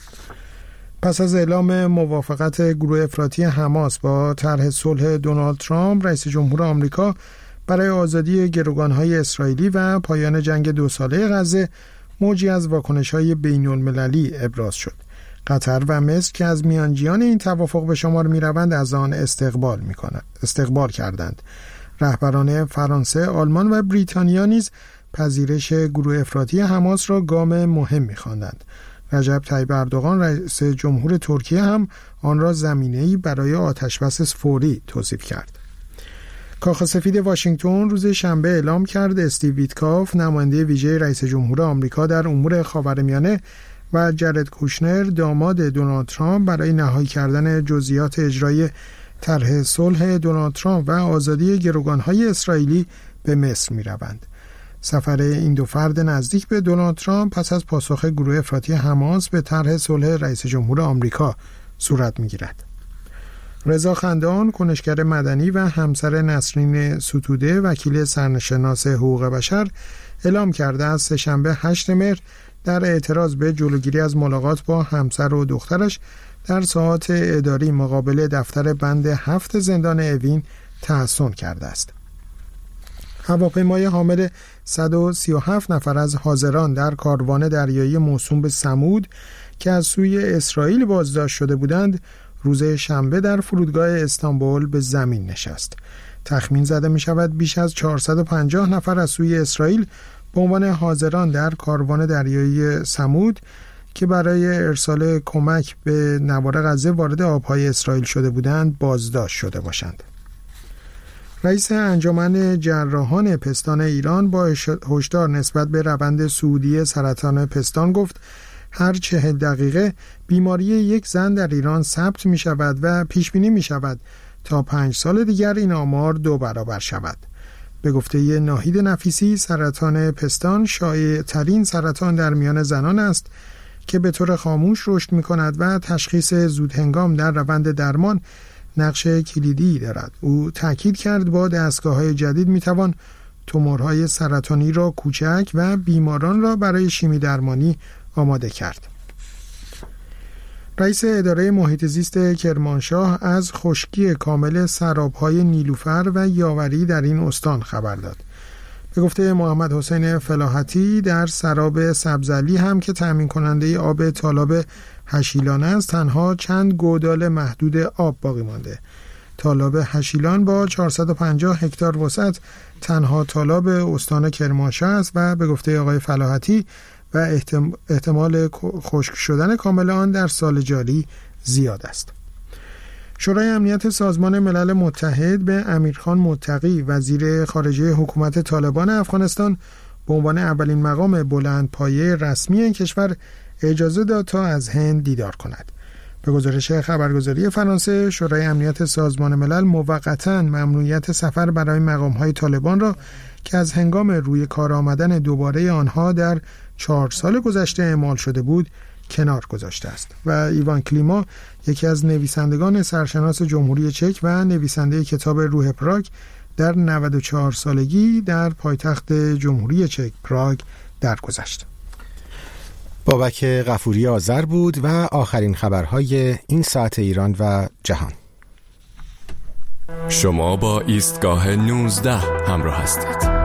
Speaker 3: پس از اعلام موافقت گروه افراطی حماس با طرح صلح دونالد ترامپ، رئیس جمهور آمریکا برای آزادی گروگان‌های اسرائیلی و پایان جنگ دو ساله غزه، موجی از واکنش‌های بین‌المللی ابراز شد. قطر و مصر که از میانجیان این توافق به شمار می‌روند از آن استقبال می‌کنند. استقبال کردند. رهبران فرانسه، آلمان و بریتانیا نیز پذیرش گروه افراطی حماس را گام مهم می‌خواندند. رجب طیب اردوغان رئیس جمهور ترکیه هم آن را زمینه‌ای برای آتشبس فوری توصیف کرد. کاخ سفید واشنگتن روز شنبه اعلام کرد استیو ویتکاف، نماینده ویژه رئیس جمهور آمریکا در امور خاورمیانه، و جرد کوشنر، داماد دونالد ترامپ، برای نهایی کردن جزئیات اجرای طرح صلح دونالد ترامپ و آزادی گروگان‌های اسرائیلی به مصر می‌روند. سفر این دو فرد نزدیک به دونالد ترامپ پس از پاسخ گروه افراطی حماس به طرح صلح رئیس جمهور آمریکا صورت می‌گیرد. رضا خندان، کنشگر مدنی و همسر نسرین ستوده، وکیل سرشناس حقوق بشر، اعلام کرده است سه‌شنبه هشتم مهر در اعتراض به جلوگیری از ملاقات با همسر و دخترش در ساعات اداری مقابل دفتر بند هفت زندان اوین تحصن کرده است. هواپیمای حامل صد و سی و هفت نفر از حاضران در کاروان دریایی موسوم به ثمود که از سوی اسرائیل بازداشت شده بودند، روز شنبه در فرودگاه استانبول به زمین نشست. تخمین زده می شود بیش از چهارصد و پنجاه نفر از سوی اسرائیل به عنوان حاضران در کاروان دریایی ثمود که برای ارسال کمک به نوار غزه وارد آبهای اسرائیل شده بودند بازداشت شده باشند. رئیس انجمن جراحان پستان ایران با هشدار نسبت به روند صعودی سرطان پستان گفت هر چهل دقیقه بیماری یک زن در ایران ثبت می شود و پیش بینی می شود تا پنج سال دیگر این آمار دو برابر شود. به گفته ناهید نفیسی، سرطان پستان شایع ترین سرطان در میان زنان است که به طور خاموش رشد می کند و تشخیص زودهنگام در روند درمان نقش کلیدی دارد. او تاکید کرد با دستگاه‌های جدید می توان تومورهای سرطانی را کوچک و بیماران را برای شیمی درمانی آماده کرد. رئیس اداره محیط زیست کرمانشاه از خشکی کامل سرابهای نیلوفر و یاوری در این استان خبر داد. به گفته محمد حسین فلاحتی، در سراب سبزعلی هم که تامین کننده آب تالاب هشیلان است، تنها چند گودال محدود آب باقی مانده. تالاب هشیلان با چهارصد و پنجاه هکتار وسعت تنها تالاب استان کرمانشاه است و به گفته آقای فلاحتی و احتمال خشک شدن کامل آن در سال جاری زیاد است. شورای امنیت سازمان ملل متحد به امیرخان متقی، وزیر خارجه حکومت طالبان افغانستان، به عنوان اولین مقام بلندپایه رسمی این کشور اجازه داد تا از هند دیدار کند. به گزارش خبرگزاری فرانسه، شورای امنیت سازمان ملل موقتاً ممنوعیت سفر برای مقام‌های طالبان را که از هنگام روی کار آمدن دوباره آنها در چهار سال گذشته اعمال شده بود کنار گذاشته است. و ایوان کلیما، یکی از نویسندگان سرشناس جمهوری چک و نویسنده کتاب روح پراگ، در نود و چهار سالگی در پایتخت جمهوری چک پراگ درگذشت.
Speaker 1: بابک غفوری آذر بود و آخرین خبرهای این ساعت ایران و جهان.
Speaker 11: شما با ایستگاه نوزده همراه هستید.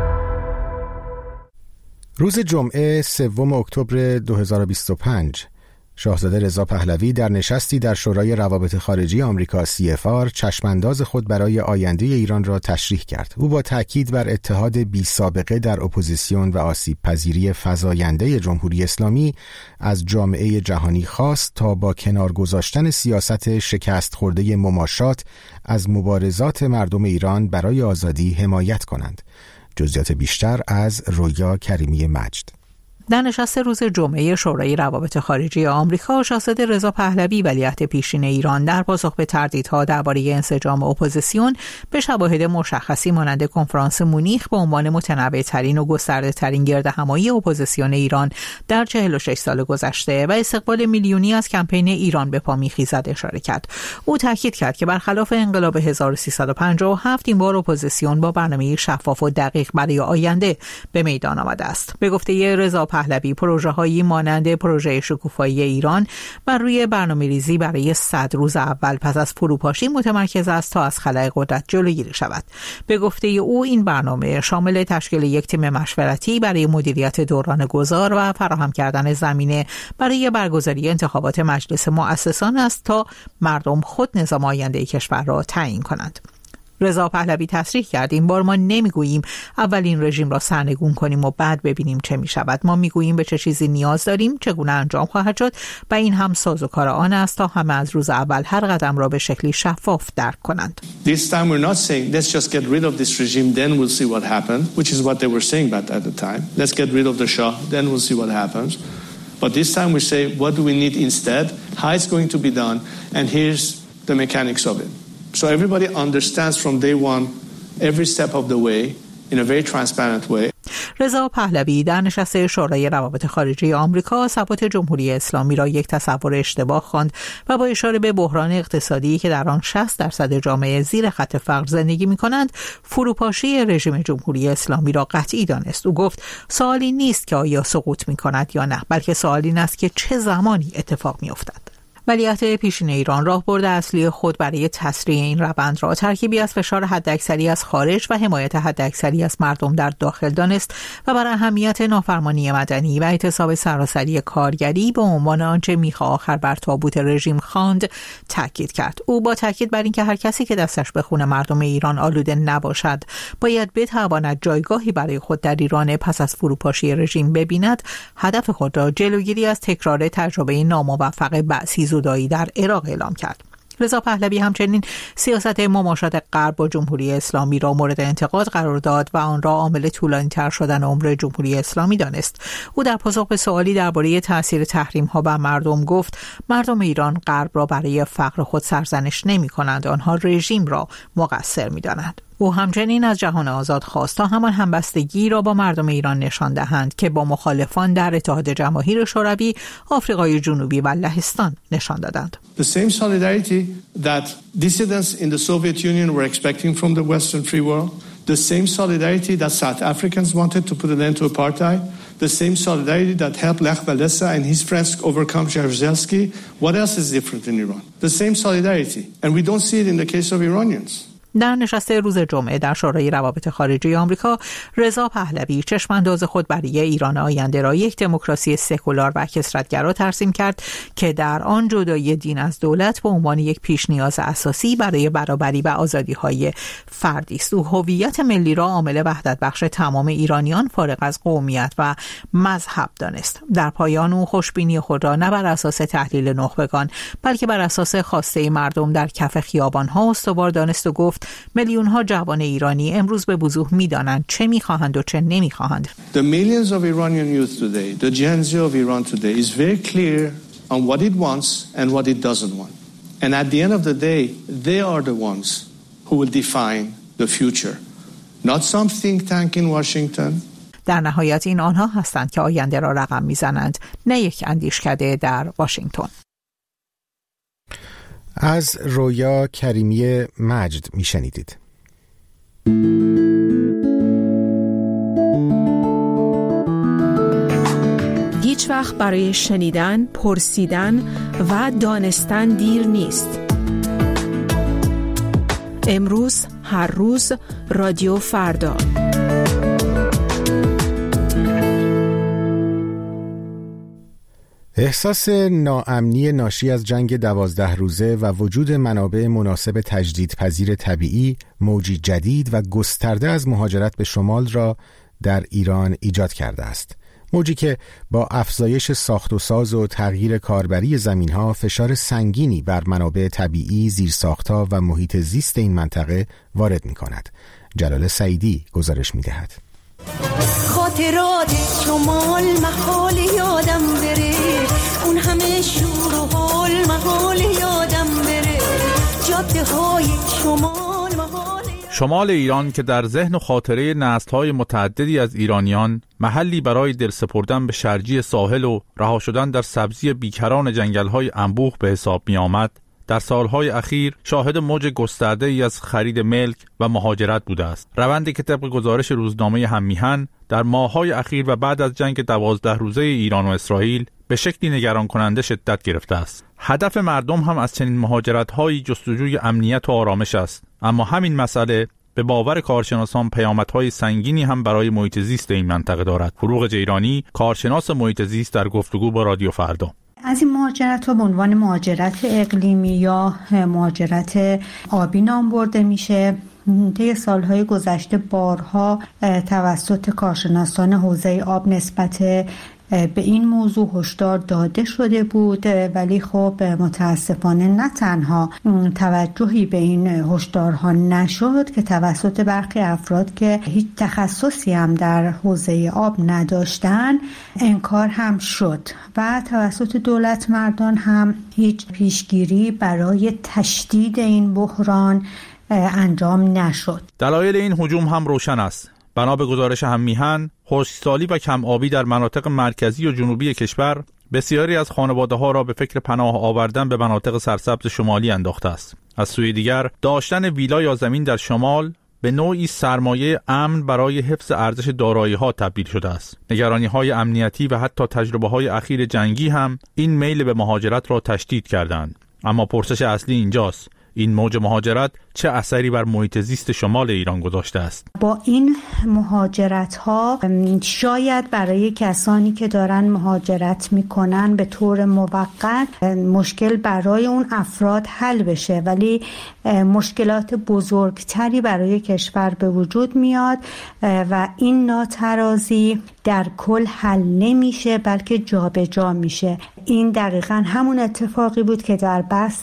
Speaker 1: روز جمعه سوم اکتبر دو هزار و بیست و پنج شاهزاده رضا پهلوی در نشستی در شورای روابط خارجی آمریکا سی اف آر چشمانداز خود برای آینده ایران را تشریح کرد. او با تاکید بر اتحاد بی سابقه در اپوزیسیون و آسیب پذیری فزاینده جمهوری اسلامی از جامعه جهانی خواست تا با کنار گذاشتن سیاست شکست خورده مماشات از مبارزات مردم ایران برای آزادی حمایت کنند. جزئیات بیشتر از رویا کریمی مجد.
Speaker 12: در نشست روز جمعه شورای روابط خارجی آمریکا، شاهزاده رضا پهلوی ولیعهد پیشین ایران در پاسخ به تردیدها درباره انسجام اپوزیسیون به شواهد مشخصی مانند کنفرانس مونیخ به عنوان متنوع‌ترین و گسترده‌ترین گردهمایی اپوزیسیون ایران در چهل و شش سال گذشته و استقبال میلیونی از کمپین ایران به پا می‌خیزد اشاره کرد. او تاکید کرد که برخلاف انقلاب هزار و سیصد و پنجاه و هفت این بار اپوزیسیون با برنامه شفاف و دقیق برای آینده به میدان آمده است. به گفته رضا پهلوی، پروژه‌هایی مانند پروژه شکوفایی ایران بر روی برنامه‌ریزی برای صد روز اول پس از فروپاشی متمرکز است تا از خلأ قدرت جلوگیری شود. به گفته او این برنامه شامل تشکیل یک تیم مشورتی برای مدیریت دوران گذار و فراهم کردن زمینه برای برگزاری انتخابات مجلس مؤسسان است تا مردم خود نظام آینده کشور را تعیین کنند. رضا پهلوی تصریح کرد این بار ما نمیگوییم اولین رژیم را سرنگون کنیم و بعد ببینیم چه می شود. ما میگوییم به چه چیزی نیاز داریم، چگونه انجام خواهد شد و این هم سازوکار آن است تا همه از روز اول هر قدم را به شکلی شفاف درک کنند.
Speaker 13: This time we're not saying let's just get rid of this regime then we'll see what happens, which is what they were saying back at the time. Let's get rid of the Shah then we'll see what happens. But this time we say what do we need instead, how it's going to be done, and here's the mechanics of it. So everybody understands from day one, every step of the way, in a very transparent way.
Speaker 12: رضا پهلوی در نشست شورای روابط خارجی آمریکا ثبات جمهوری اسلامی را یک تصور اشتباه خواند و با اشاره به بحران اقتصادی که در آن شصت درصد جامعه زیر خط فقر زندگی می‌کنند، فروپاشی رژیم جمهوری اسلامی را قطعی دانست. او گفت سوالی نیست که آیا سقوط می‌کند یا نه، بلکه سوال این است که چه زمانی اتفاق می‌افتد. ولیعهد پیشین ایران راهبرد اصلی خود برای تسریع این روند را ترکیبی از فشار حداکثری از خارج و حمایت حداکثری از مردم در داخل دانست و بر اهمیت نافرمانی مدنی و اعتصاب سراسری کارگری به عنوان آنچه میخ آخر بر تابوت رژیم خواند تاکید کرد. او با تاکید بر اینکه هر کسی که دستش به خون مردم ایران آلوده نباشد باید بتواند جایگاهی برای خود در ایران پس از فروپاشی رژیم ببیند، هدف خود را جلوگیری از تکرار تجربه ناموفق بعثی زودایی در عراق اعلام کرد. رضا پهلوی همچنین سیاست مماشات غرب با جمهوری اسلامی را مورد انتقاد قرار داد و آن را عامل طولانی‌تر شدن عمر جمهوری اسلامی دانست. او در پاسخ به سوالی درباره تاثیر تحریم‌ها بر مردم گفت مردم ایران غرب را برای فقر خود سرزنش نمی‌کنند، آنها رژیم را مقصر می‌دانند. او همچنین از جهان آزاد خواست تا همان همبستگی را با مردم ایران نشان دهند که با مخالفان در اتحاد جماهیر شوروی، آفریقای جنوبی و لهستان نشان دادند.
Speaker 13: The same solidarity that dissidents in the Soviet Union were expecting from the Western free world, the same solidarity that South Africans wanted to put an end to apartheid, the same solidarity that helped Lech Walesa and his friends overcome Jaruzelski. What else is different in Iran? The same solidarity. And we don't see it in the case of Iranians.
Speaker 12: در نشست روز جمعه در شورای روابط خارجی آمریکا، رضا پهلوی چشمانداز خود برای ایران آینده را یک دموکراسی سکولار و کثرت‌گرا ترسیم کرد که در آن جدایی دین از دولت به عنوان یک پیش نیاز اساسی برای برابری و آزادی‌های فردی است. او هویت ملی را عامل وحدت بخش تمام ایرانیان فارغ از قومیت و مذهب دانست. در پایان او خوشبینی خود را نه بر اساس تحلیل نخبگان بلکه بر اساس خواسته مردم در کف خیابان‌ها استوار دانست و گفت میلیون‌ها جوان ایرانی امروز به وضوح می‌دانند چه می‌خواهند و چه نمی‌خواهند.
Speaker 13: The millions of Iranian youth today, the Gen Z of Iran today is very clear on what it wants and what it doesn't want. And at the end of the day, they are the ones who will define the future. Not some think tank in Washington.
Speaker 12: در نهایت این آنها هستند که آینده را رقم می‌زنند، نه یک اندیشکده در واشنگتن.
Speaker 1: از رویا کریمی مجد میشنیدید.
Speaker 2: هیچ
Speaker 14: هیچ وقت برای شنیدن، پرسیدن و دانستن دیر نیست. امروز، هر روز، رادیو فردا.
Speaker 1: احساس ناامنی ناشی از جنگ دوازده روزه و وجود منابع مناسب تجدیدپذیر طبیعی، موجی جدید و گسترده از مهاجرت به شمال را در ایران ایجاد کرده است. موجی که با افزایش ساخت و ساز و تغییر کاربری زمین‌ها فشار سنگینی بر منابع طبیعی، زیرساخت‌ها و محیط زیست این منطقه وارد می‌کند. جلال سعیدی گزارش می‌دهد.
Speaker 15: خاطرات شمال محال یادم بره، اون همه شور و حال محال یادم بره، جاده های شمال محال.
Speaker 16: شمال ایران که در ذهن و خاطره نسل‌های متعددی از ایرانیان محلی برای دل سپردن به شرجی ساحل و رها شدن در سبزی بیکران جنگل‌های انبوه به حساب می‌آمد، در سالهای اخیر شاهد موج گسترده‌ای از خرید ملک و مهاجرت بوده است. روندی که طبق گزارش روزنامه هممیهن در ماه‌های اخیر و بعد از جنگ دوازده روزه ایران و اسرائیل به شکلی نگران کننده شدت گرفته است. هدف مردم هم از چنین مهاجرت‌هایی جستجوی امنیت و آرامش است، اما همین مسئله به باور کارشناسان پیامدهای سنگینی هم برای محیط زیست این منطقه دارد. فروغ جیرانی، کارشناس محیط زیست، در گفتگو با رادیو فردا.
Speaker 17: از این مهاجرت ها به عنوان مهاجرت اقلیمی یا مهاجرت آبی نام برده میشه. طی سالهای گذشته بارها توسط کارشناسان حوزه آب نسبت به این موضوع هشدار داده شده بود، ولی خب متاسفانه نه تنها توجهی به این هشدارها نشد که توسط برخی افراد که هیچ تخصصی هم در حوزه آب نداشتن انکار هم شد و توسط دولت مردان هم هیچ پیشگیری برای تشدید این بحران انجام نشد.
Speaker 16: دلایل این هجوم هم روشن است. بنا به گزارش هممیهن، خشکسالی و کم آبی در مناطق مرکزی و جنوبی کشور بسیاری از خانواده‌ها را به فکر پناه آوردن به مناطق سرسبز شمالی انداخته است. از سوی دیگر، داشتن ویلا یا زمین در شمال به نوعی سرمایه امن برای حفظ ارزش دارایی‌ها تبدیل شده است. نگرانی‌های امنیتی و حتی تجربه‌های اخیر جنگی هم این میل به مهاجرت را تشدید کردند. اما پرسش اصلی اینجاست: این موج مهاجرت چه اثری بر محیط زیست شمال ایران گذاشته است؟
Speaker 17: با این مهاجرت ها شاید برای کسانی که دارن مهاجرت میکنن به طور موقت مشکل برای اون افراد حل بشه، ولی مشکلات بزرگتری برای کشور به وجود میاد و این ناترازی در کل حل نمیشه بلکه جابجا میشه. این دقیقاً همون اتفاقی بود که در بحث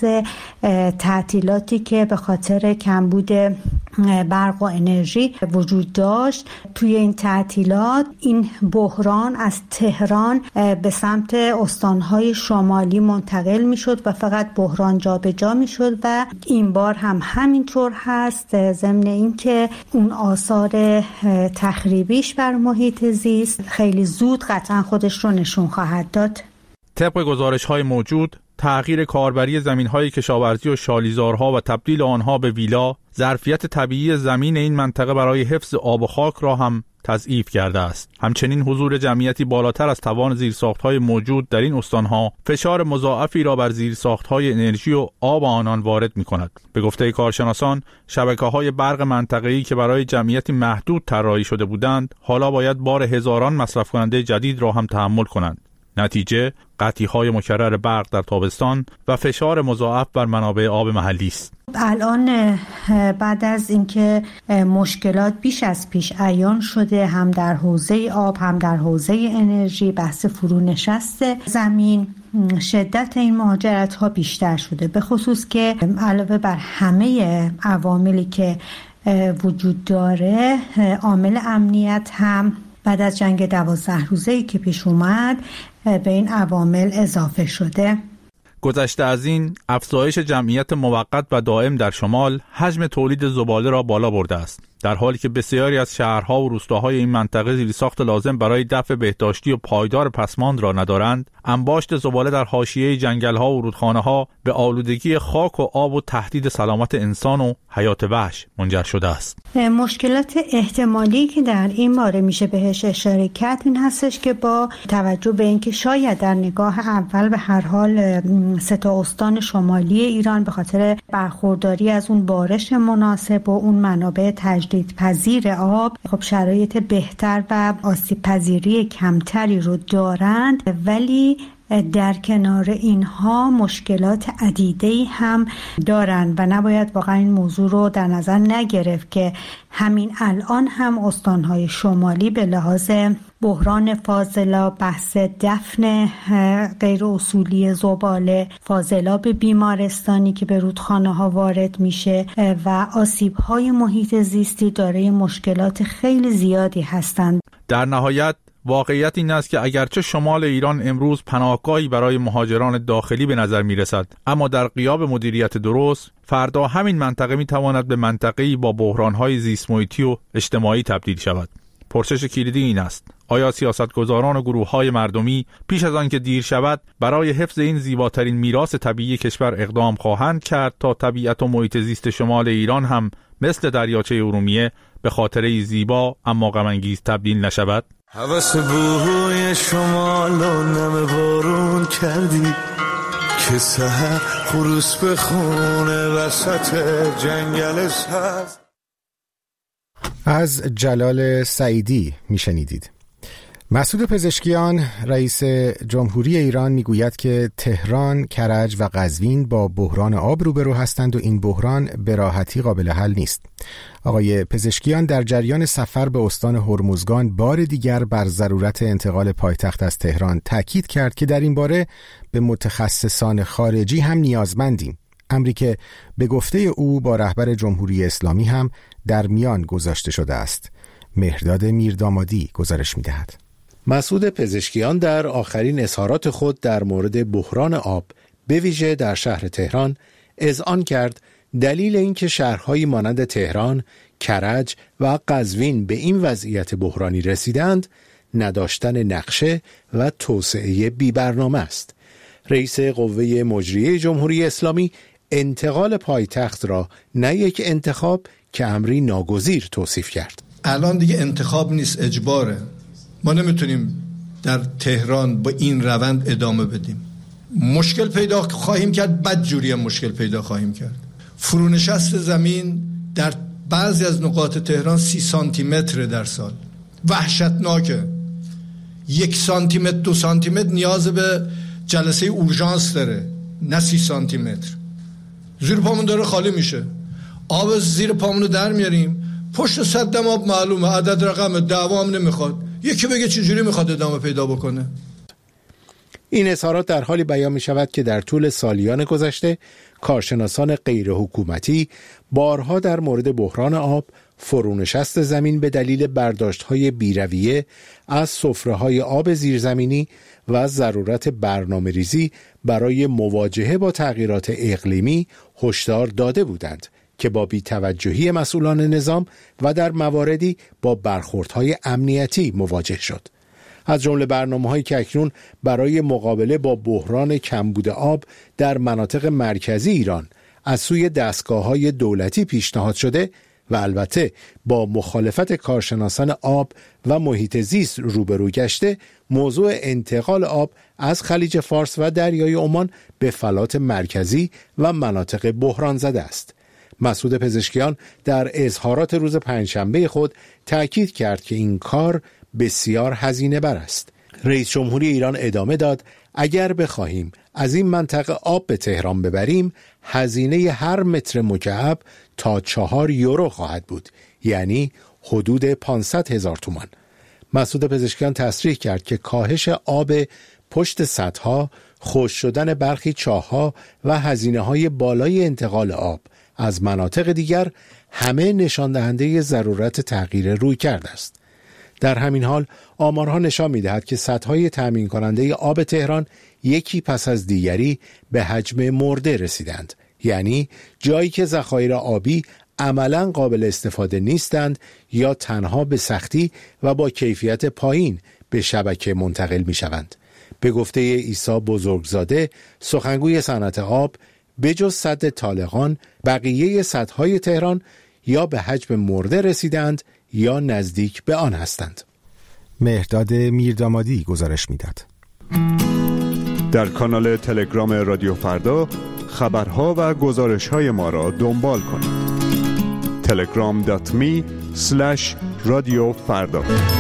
Speaker 17: تعطیلاتی که به خاطر کمبود برق و انرژی وجود داشت، توی این تعطیلات این بحران از تهران به سمت استانهای شمالی منتقل میشد و فقط بحران جابجا میشد و این بار هم همینطور هست، ضمن اینکه اون آثار تخریبیش بر محیط زیست خیلی زود قطعا خودش رو نشون خواهد داد.
Speaker 16: طبق گزارش‌های موجود، تغییر کاربری زمین‌های کشاورزی و شالیزارها و تبدیل آنها به ویلا، ظرفیت طبیعی زمین این منطقه برای حفظ آب و خاک را هم تضعیف کرده است. همچنین حضور جمعیتی بالاتر از توان زیرساخت‌های موجود در این استان‌ها فشار مضاعفی را بر زیرساخت‌های انرژی و آب آنان وارد می‌کند. به گفته کارشناسان، شبکه‌های برق منطقه‌ای که برای جمعیتی محدود طراحی شده بودند، حالا باید بار هزاران مصرف کننده جدید را هم تحمل کنند. نتیجه قطعی‌های مکرر برق در تابستان و فشار مضاعف بر منابع آب محلی است.
Speaker 17: الان بعد از اینکه مشکلات بیش از پیش عیان شده، هم در حوزه آب هم در حوزه انرژی، بحث فرونشست زمین، شدت این مهاجرت ها بیشتر شده، به خصوص که علاوه بر همه عواملی که وجود داره، عامل امنیت هم بعد از جنگ دوازده روزه‌ای که پیش اومد به این عوامل اضافه شده.
Speaker 16: گذشته از این، افزایش جمعیت موقت و دائم در شمال حجم تولید زباله را بالا برده است. در حالی که بسیاری از شهرها و روستاهای این منطقه زیرساخت لازم برای دفع بهداشتی و پایدار پسماند را ندارند، انباشت زباله در حاشیه جنگل‌ها و رودخانه‌ها به آلودگی خاک و آب و تهدید سلامت انسان و حیات وحش منجر شده است.
Speaker 17: مشکلات احتمالی که در این باره میشه بهش اشاره کرد این هستش که با توجه به اینکه شاید در نگاه اول به هر حال سه تا استان شمالی ایران به خاطر برخورداری از اون بارش مناسب و اون منابع تجدیدپذیر آب خب شرایط بهتر و آسیب پذیری کمتری رو دارند، ولی در کنار اینها مشکلات عدیده‌ای هم دارند و نباید واقعا این موضوع رو در نظر نگرفت که همین الان هم استانهای شمالی به لحاظ بحران فاضلاب، بحث دفن غیر اصولی زباله، فاضلاب بیمارستانی که به رودخانه ها وارد میشه و آسیب های محیط زیستی دارای مشکلات خیلی زیادی هستند.
Speaker 16: در نهایت واقعیت این است که اگرچه شمال ایران امروز پناهگاهی برای مهاجران داخلی به نظر می رسد، اما در غیاب مدیریت درست فردا همین منطقه می تواند به منطقه‌ای با بحران‌های زیست محیطی و اجتماعی تبدیل شود. پرسش کلیدی این است: آیا سیاستگزاران و گروه‌های مردمی پیش از آن که دیر شود برای حفظ این زیباترین میراث طبیعی کشور اقدام خواهند کرد تا طبیعت و محیط زیست شمال ایران هم مثل دریاچه ارومیه به خاطره زیبا اما غم انگیز تبدیل نشود؟
Speaker 18: هوس بوی شمال و نم بارون کردی که سحر خروس بخونه وسط جنگل سبز.
Speaker 1: از جلال سعیدی میشنیدید. مسعود پزشکیان رئیس جمهوری ایران میگوید که تهران، کرج و قزوین با بحران آب روبرو هستند و این بحران به راحتی قابل حل نیست. آقای پزشکیان در جریان سفر به استان هرمزگان بار دیگر بر ضرورت انتقال پایتخت از تهران تاکید کرد که در این باره به متخصصان خارجی هم نیازمندیم. امری که به گفته او با رهبر جمهوری اسلامی هم در میان گذاشته شده است. مهرداد میردامادی گزارش می‌دهد.
Speaker 19: مسعود پزشکیان در آخرین اظهارات خود در مورد بحران آب به ویژه در شهر تهران اذعان کرد دلیل اینکه شهرهایی مانند تهران، کرج و قزوین به این وضعیت بحرانی رسیدند نداشتن نقشه و توسعه بی برنامه است. رئیس قوه مجریه جمهوری اسلامی انتقال پایتخت را نه یک انتخاب که امری ناگزیر توصیف کرد.
Speaker 20: الان دیگه انتخاب نیست، اجباره. ما نمیتونیم در تهران با این روند ادامه بدیم. مشکل پیدا خواهیم کرد، بدجوری مشکل پیدا خواهیم کرد. فرونشست زمین در بعضی از نقاط تهران سی سانتی متر در سال، وحشتناکه. یک سانتی متر دو سانتی متر نیاز به جلسه اورژانس داره، نه سی سانتی متر. زیر پامون داره خالی میشه، آب زیر پامون رو در میاریم، پشت صدم آب معلومه، عدد رقم دعوام نمیخواد. یکی بگه چجوری میخواد ادامه پیدا بکنه.
Speaker 19: این اظهارات در حالی بیان می شود که در طول سالیان گذشته کارشناسان غیر حکومتی بارها در مورد بحران آب، فرونشست زمین به دلیل برداشت‌های بی‌رویه از سفره‌های آب زیرزمینی و ضرورت برنامه‌ریزی برای مواجهه با تغییرات اقلیمی هشدار داده بودند که با بی‌توجهی مسئولان نظام و در مواردی با برخوردهای امنیتی مواجه شد. از جمله برنامه‌هایی که اکنون برای مقابله با بحران کمبود آب در مناطق مرکزی ایران از سوی دستگاه‌های دولتی پیشنهاد شده و البته با مخالفت کارشناسان آب و محیط زیست روبرو گشته، موضوع انتقال آب از خلیج فارس و دریای عمان به فلات مرکزی و مناطق بحران زده است. مسعود پزشکیان در اظهارات روز پنجشنبه خود تأکید کرد که این کار بسیار هزینه بر است. رئیس جمهوری ایران ادامه داد اگر بخواهیم از این منطقه آب به تهران ببریم هزینه هر متر مکعب تا چهار یورو خواهد بود، یعنی حدود پانصد هزار تومان. مسعود پزشکیان تصریح کرد که کاهش آب پشت سدها، خشک شدن برخی چاه‌ها و هزینه‌های بالای انتقال آب از مناطق دیگر همه نشان دهنده ضرورت تغییر روی کرده است. در همین حال آمارها نشان می‌دهد که سدهای تامین کننده آب تهران یکی پس از دیگری به حجم مرده رسیدند، یعنی جایی که ذخایر آبی عملاً قابل استفاده نیستند یا تنها به سختی و با کیفیت پایین به شبکه منتقل می شوند. به گفته عیسی بزرگزاده، سخنگوی صنعت آب، بجز سد طالقان، بقیه سدهای تهران یا به حجم مرده رسیدند یا نزدیک به آن هستند.
Speaker 1: مهرداد میردامادی گزارش میداد.
Speaker 21: در کانال تلگرام رادیو فردا خبرها و گزارش‌های ما را دنبال کنید. تلگرام دات می اسلش رادیو فردا.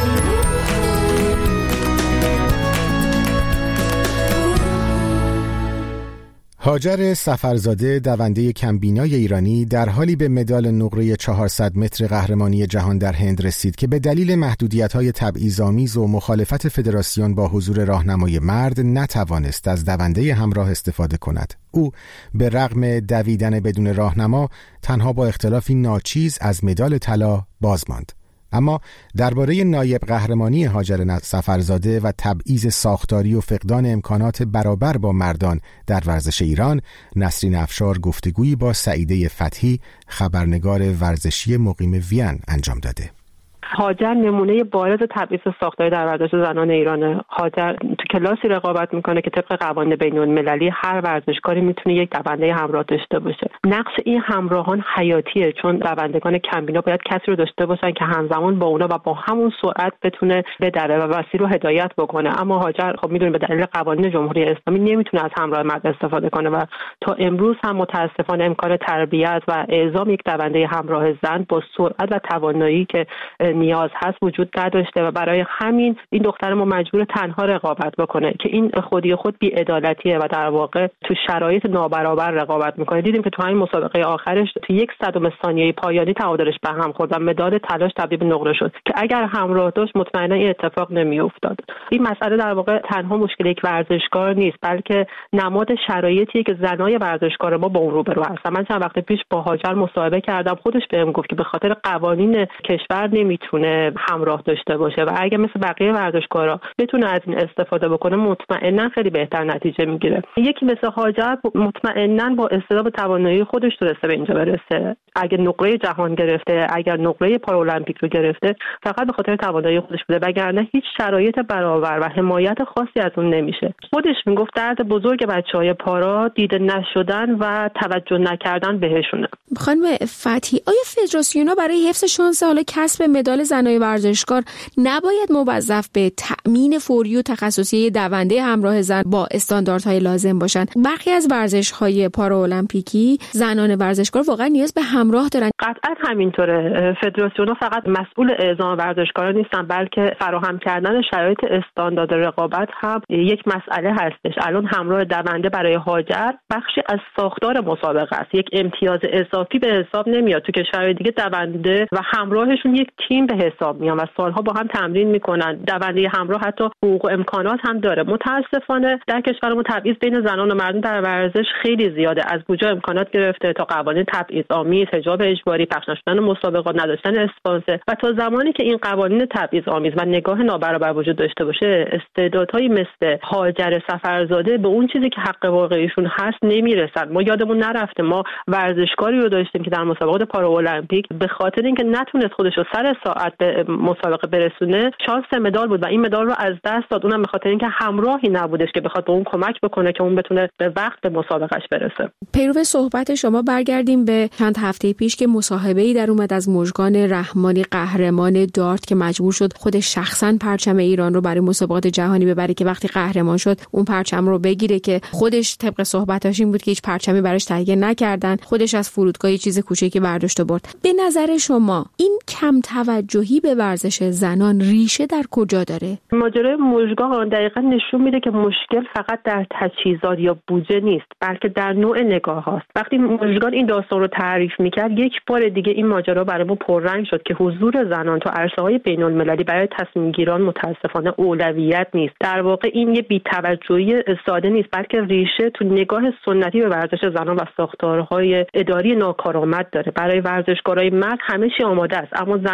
Speaker 1: هاجر سفرزاده، دونده کمبینای ایرانی، در حالی به مدال نقره چهارصد متر قهرمانی جهان در هند رسید که به دلیل محدودیت‌های تبعیض‌آمیز و مخالفت فدراسیون با حضور راهنمای مرد نتوانست از دونده همراه استفاده کند. او به رغم دویدن بدون راهنما تنها با اختلافی ناچیز از مدال طلا باز ماند. اما درباره نایب قهرمانی هاجر سفرزاده و تبعیض ساختاری و فقدان امکانات برابر با مردان در ورزش ایران، نسرین افشار گفتگویی با سعیده فتحی، خبرنگار ورزشی مقیم وین انجام داده.
Speaker 22: هاجر نمونه بارز تبعیض ساختاری در ورزش زنان ایرانه. هاجر تو کلاسی رقابت میکنه که طبق قوانین بین‌المللی هر ورزشکاری میتونه یک دونده همراه داشته باشه. نقش این همراهان حیاتیه، چون دوندگان کمبینا باید کسی رو داشته باشن که همزمان با اونا و با همون سرعت بتونه بدوه و مسیر رو هدایت بکنه. اما هاجر خب میدونیم به دلیل قوانین جمهوری اسلامی نمیتونه از همراه مرد استفاده کنه و تا امروز هم متاسفانه امکان تربیت و اعزام یک دونده همراه زن با سرعت و توانایی که نیاز هست وجود نداشته و برای همین این دختر ما مجبور تنها رقابت بکنه که این خودی خود بی‌عدالتیه و در واقع تو شرایط نابرابر رقابت میکنه. دیدیم که تو همین مسابقه آخرش تو یک صدم ثانیه پایانی تعادلش به هم خورد و مدال طلاش تبدیل به نقره شد که اگر همراه داشت مطمئنا این اتفاق نمیافتاد. این مسئله در واقع تنها مشکل یک ورزشکار نیست، بلکه نماد شرایطیه که زنای ورزشکار ما با اون روبرو هستن. من چند وقت پیش با هاجر مصاحبه کردم، خودش بهم گفت که به خاطر قوانین کشور نمیتونه همراه داشته باشه و اگه مثل بقیه ورزشکارا بتونه از این استفاده بکنه مطمئنا خیلی بهتر نتیجه میگیره. یکی مثل هاجر مطمئنا با استعداد و توانایی خودش تونسته به اینجا برسه. اگه نقره جهان گرفته، اگر نقره پارالمپیک رو گرفته، فقط به خاطر توانایی خودش بوده، وگرنه هیچ شرایط برابر و حمایت خاصی از اون نمیشه. خودش میگفت درد بزرگ بچهای پارا دیده نشدن و توجه نکردن بهشونه.
Speaker 23: خانم فتحی، آیا فدراسیون‌ها برای حفظ شانس حالا کسب مدال زنای ورزشکار نباید موظف به تأمین فوری و تخصصی دونده همراه زن با استانداردهای لازم باشند؟ برخی از ورزش‌های پارالمپیکی زنان ورزشکار واقعا نیاز به همراه دارن.
Speaker 22: قطعا همینطوره. فدراسیون‌ها فقط مسئول اعزام ورزشکاران نیستن، بلکه فراهم کردن شرایط استاندارد رقابت هم یک مسئله هستش. الان همراه دونده برای هاجر بخشی از ساختار مسابقه است. یک امتیاز اضافی به حساب نمیاد. تو کشورهای دیگه دونده و همراهشون یک تیم به حساب میان و سالها با هم تمرین میکنن. دونده همراه حتی حقوق و امکانات هم داره. متاسفانه در کشور ما تبعیض بین زنان و مردان در ورزش خیلی زیاده. از کجا امکانات گرفته تا قوانین تبعیض‌آمیز، حجاب اجباری، پخش نشدن مسابقات، نداشتن اسپانسر و تا زمانی که این قوانین تبعیض‌آمیز و نگاه نابرابر وجود داشته باشه، استعدادهایی مثل هاجر سفرزاده به اون چیزی که حق واقعیشون هست نمیرسن. ما یادمون نرفته ما ورزشکاری رو داشتیم که در مسابقات پارالمپیک به خاطر اینکه نتونست خودش رو سر ساعت به مسابقه برسونه شانس مدال بود و این مدال رو از دست داد، اونم به خاطر اینکه همراهی نبودش که بخواد به اون کمک بکنه که اون بتونه به وقت به مسابقهش برسه.
Speaker 23: پیرو صحبت شما برگردیم به چند هفته پیش که مصاحبه‌ای در اومد از مژگان رحمانی، قهرمان دارت که مجبور شد خود شخصا پرچم ایران رو برای مسابقات جهانی ببره که وقتی قهرمان شد اون پرچم رو بگیره که خودش طبق صحبتاش این بود که هیچ پرچمی براش تهیه نکردن، خودش از فرودگاه یه چیز کوچیکی برداشت و برد. به نظر شما این کم توجهی به ورزش زنان ریشه در کجا داره؟
Speaker 22: ماجرای مژگان دقیقاً نشون میده که مشکل فقط در تجهیزات یا بودجه نیست، بلکه در نوع نگاه هاست. وقتی مژگان این داستان رو تعریف میکرد یک بار دیگه این ماجرا برای ما پررنگ شد که حضور زنان تو عرصه‌های بین‌المللی برای تصمیم گیران متاسفانه اولویت نیست. در واقع این یه بی‌توجهی ساده نیست، بلکه ریشه تو نگاه سنتی به ورزش زنان و ساختارهای اداری ناکارآمد داره. برای ورزشکارای مرد همه چی آماده است، اما زنان ما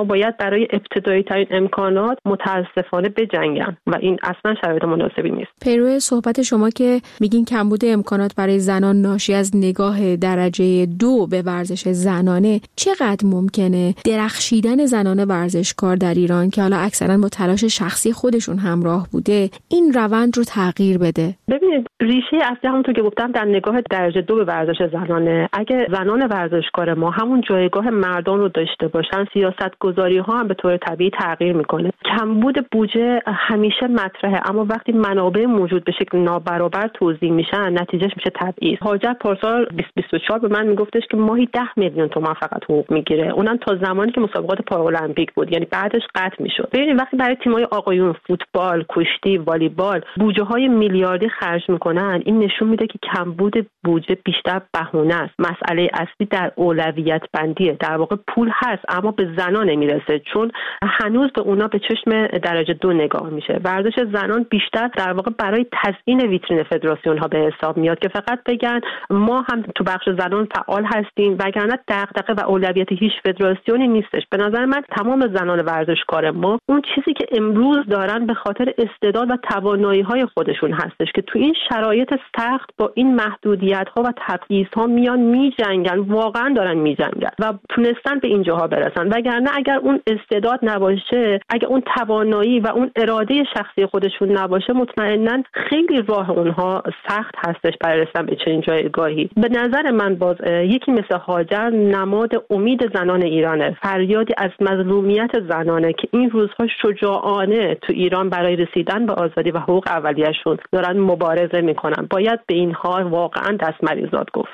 Speaker 22: ها باید برای ابتدایی ترین امکانات متاسفانه بجنگن و این اصلا شرایط مناسبی نیست.
Speaker 23: پیرو صحبت شما که میگین کمبود امکانات برای زنان ناشی از نگاه درجه دو به ورزش زنانه، چقدر ممکنه درخشیدن زنان ورزشکار در ایران که حالا اکثرا با تلاش شخصی خودشون همراه بوده این روند رو تغییر بده؟
Speaker 22: ببینید ریشه اصلی همونطور که گفتم در نگاه درجه دو به ورزش زنانه. اگه زنان ورزشکار ما همون جایگاه مردان رو داشته باشن، سیاست گذاری ها هم به طور طبیعی تغییر میکنه. کمبود بودجه همیشه مطرحه، اما وقتی منابع موجود به شکل نابرابر توزیع میشن نتیجهش میشه تبعیض. حاجت پارسال بیست بیست و چهار به من میگفتش که ماهی ده میلیون تومان فقط حقوق میگیره، اونم تا زمانی که مسابقات پارالمپیک بود، یعنی بعدش قطع میشد. ببینید وقتی برای تیم‌های آقایون فوتبال، کشتی، والیبال بودجه های میلیاردی خرج میکنن، این نشون میده که کمبود بودجه بیشتر بهونه است. مسئله اصلی در اولویت بندیه. در واقع پول هست اما به زنان نمیرسه، چون هنوز به اونا به چشم درجه دو نگاه میشه. ورزش زنان بیشتر در واقع برای تزیین ویترین فدراسیون ها به حساب میاد که فقط بگن ما هم تو بخش زنان فعال هستیم، وگرنه دغدغه و اولویت هیچ فدراسیونی نیستش. به نظر من تمام زنان ورزشکار ما اون چیزی که امروز دارن به خاطر استعداد و توانایی های خودشون هستش که تو این شرایط سخت با این محدودیت ها و تبعیض ها میان میجنگن، واقعا دارن میجنگن و تونستن به اینجاها برسن. وگرنه اگر اون استعداد نباشه، اگر اون توانایی و اون اراده شخصی خودشون نباشه، مطمئنا خیلی راه اونها سخت هستش برای رسیدن به چنین جایگاهی. به نظر من باز یکی مثل هاجر نماد امید زنان ایرانه، فریادی از مظلومیت زنانه که این روزها شجاعانه تو ایران برای رسیدن به آزادی و حقوق اولیه‌شون دارن مبارزه میکنن. باید به اینها واقعا دست مریزاد گفت.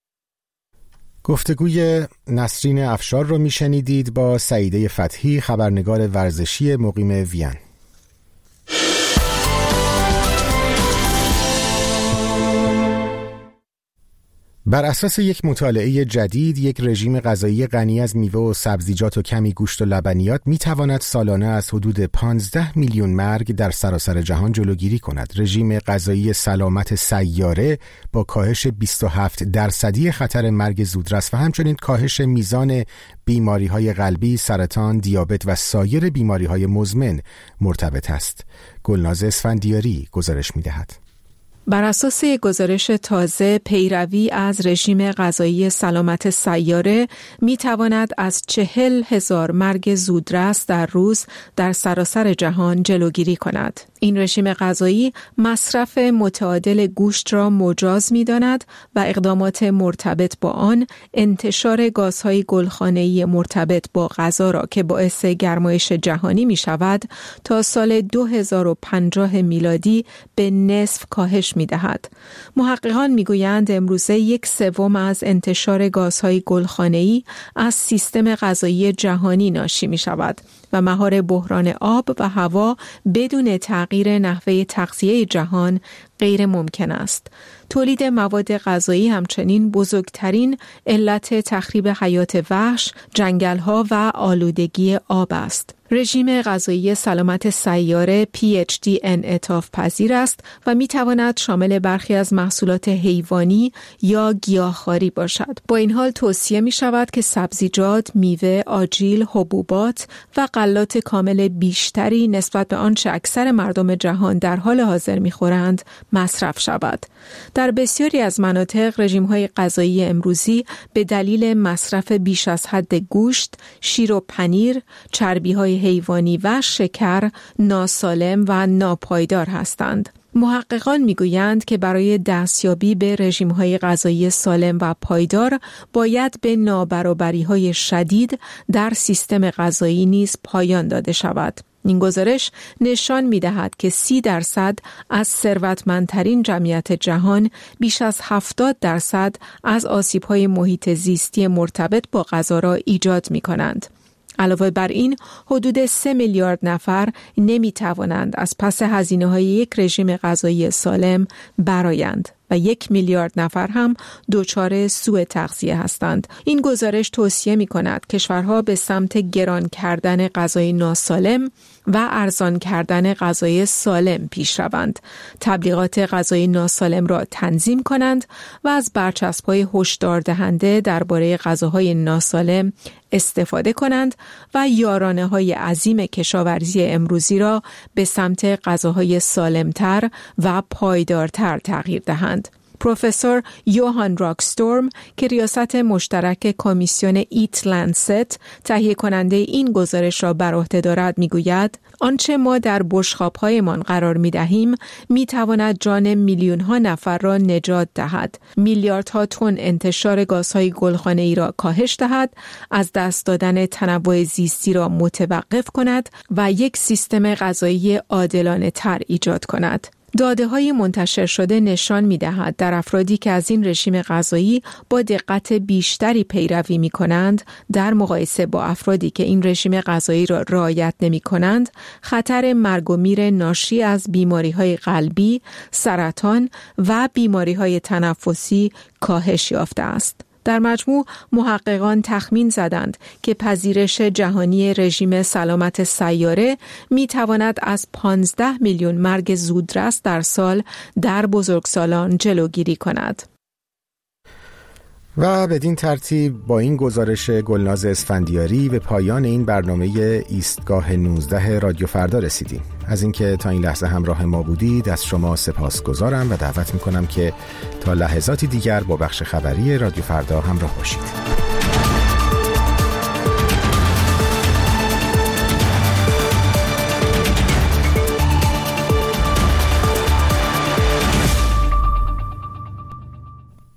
Speaker 1: گفتگوی نسرین افشار رو میشنیدید با سعیده فتحی، خبرنگار ورزشی مقیم وین. بر اساس یک مطالعه جدید، یک رژیم غذایی غنی از میوه و سبزیجات و کمی گوشت و لبنیات میتواند سالانه از حدود پانزده میلیون مرگ در سراسر جهان جلوگیری کند. رژیم غذایی سلامت سیاره با کاهش بیست و هفت درصدی خطر مرگ زودرس و همچنین کاهش میزان بیماری‌های قلبی، سرطان، دیابت و سایر بیماری‌های مزمن مرتبط است. گلناز اسفندیاری گزارش می‌دهد.
Speaker 14: بر اساس گزارش تازه، پیروی از رژیم غذایی سلامت سیاره می تواند از چهل هزار مرگ زودرس در روز در سراسر جهان جلوگیری کند. این رژیم غذایی مصرف متعادل گوشت را مجاز می داند و اقدامات مرتبط با آن انتشار گازهای گلخانه‌ای مرتبط با غذا را که باعث گرمایش جهانی می شود تا سال دو هزار و پنجاه میلادی به نصف کاهش می دهد. محققان می گویند امروزه یک سوم از انتشار گازهای گلخانه‌ای از سیستم غذایی جهانی ناشی می شود و مهار بحران آب و هوا بدون تغییر نحوه تغذیه جهان غیر ممکن است. تولید مواد غذایی همچنین بزرگترین علت تخریب حیات وحش، جنگل‌ها و آلودگی آب است. رژیم غذایی سلامت سیاره پی اچ دی انعطاف پذیر است و می تواند شامل برخی از محصولات حیوانی یا گیاهخواری باشد. با این حال توصیه می شود که سبزیجات، میوه، آجیل، حبوبات و غلات کامل بیشتری نسبت به آنچه اکثر مردم جهان در حال حاضر می خورند مصرف شود. در بسیاری از مناطق رژیم‌های غذایی امروزی به دلیل مصرف بیش از حد گوشت، شیر و پنیر، چربی‌های حیوانی و شکر ناسالم و ناپایدار هستند. محققان میگویند که برای دستیابی به رژیم‌های غذایی سالم و پایدار باید به نابرابری‌های شدید در سیستم غذایی نیز پایان داده شود. این گزارش نشان می‌دهد که سی درصد از ثروتمندترین جمعیت جهان بیش از هفتاد درصد از آسیب‌های محیط زیستی مرتبط با غذا را ایجاد می‌کنند. علاوه بر این، حدود سه میلیارد نفر نمی توانند از پس هزینه‌های یک رژیم غذایی سالم برآیند. و یک میلیارد نفر هم دچار سوء تغذیه هستند. این گزارش توصیه می کند کشورها به سمت گران کردن غذای ناسالم و ارزان کردن غذای سالم پیش روند. تبلیغات غذای ناسالم را تنظیم کنند و از برچسب‌های هشدار دهنده درباره غذاهای ناسالم استفاده کنند و یارانه‌های عظیم کشاورزی امروزی را به سمت غذاهای سالمتر و پایدارتر تغییر دهند. پروفسور یوهان راکستورم که ریاست مشترک کمیسیون ایت لنست تهیه کننده این گزارش را بر عهده دارد میگوید آنچه ما در بشقاب‌هایمان قرار می‌دهیم می‌تواند جان میلیون‌ها نفر را نجات دهد، میلیاردها تن انتشار گازهای گلخانه‌ای را کاهش دهد، از دست دادن تنوع زیستی را متوقف کند و یک سیستم غذایی عادلانه‌تر ایجاد کند. داده‌های منتشر شده نشان می‌دهد در افرادی که از این رژیم غذایی با دقت بیشتری پیروی می‌کنند در مقایسه با افرادی که این رژیم غذایی را رعایت نمی‌کنند، خطر مرگ و میر ناشی از بیماری‌های قلبی، سرطان و بیماری‌های تنفسی کاهش یافته است. در مجموع محققان تخمین زدند که پذیرش جهانی رژیم سلامت سیاره می تواند از پانزده میلیون مرگ زودرس در سال در بزرگسالان جلوگیری کند.
Speaker 1: و بدین ترتیب با این گزارش گلناز اسفندیاری به پایان این برنامه ایستگاه نوزده رادیو فردا رسیدیم. از اینکه تا این لحظه همراه ما بودید از شما سپاسگزارم و دعوت میکنم که تا لحظاتی دیگر با بخش خبری رادیو فردا همراه باشید.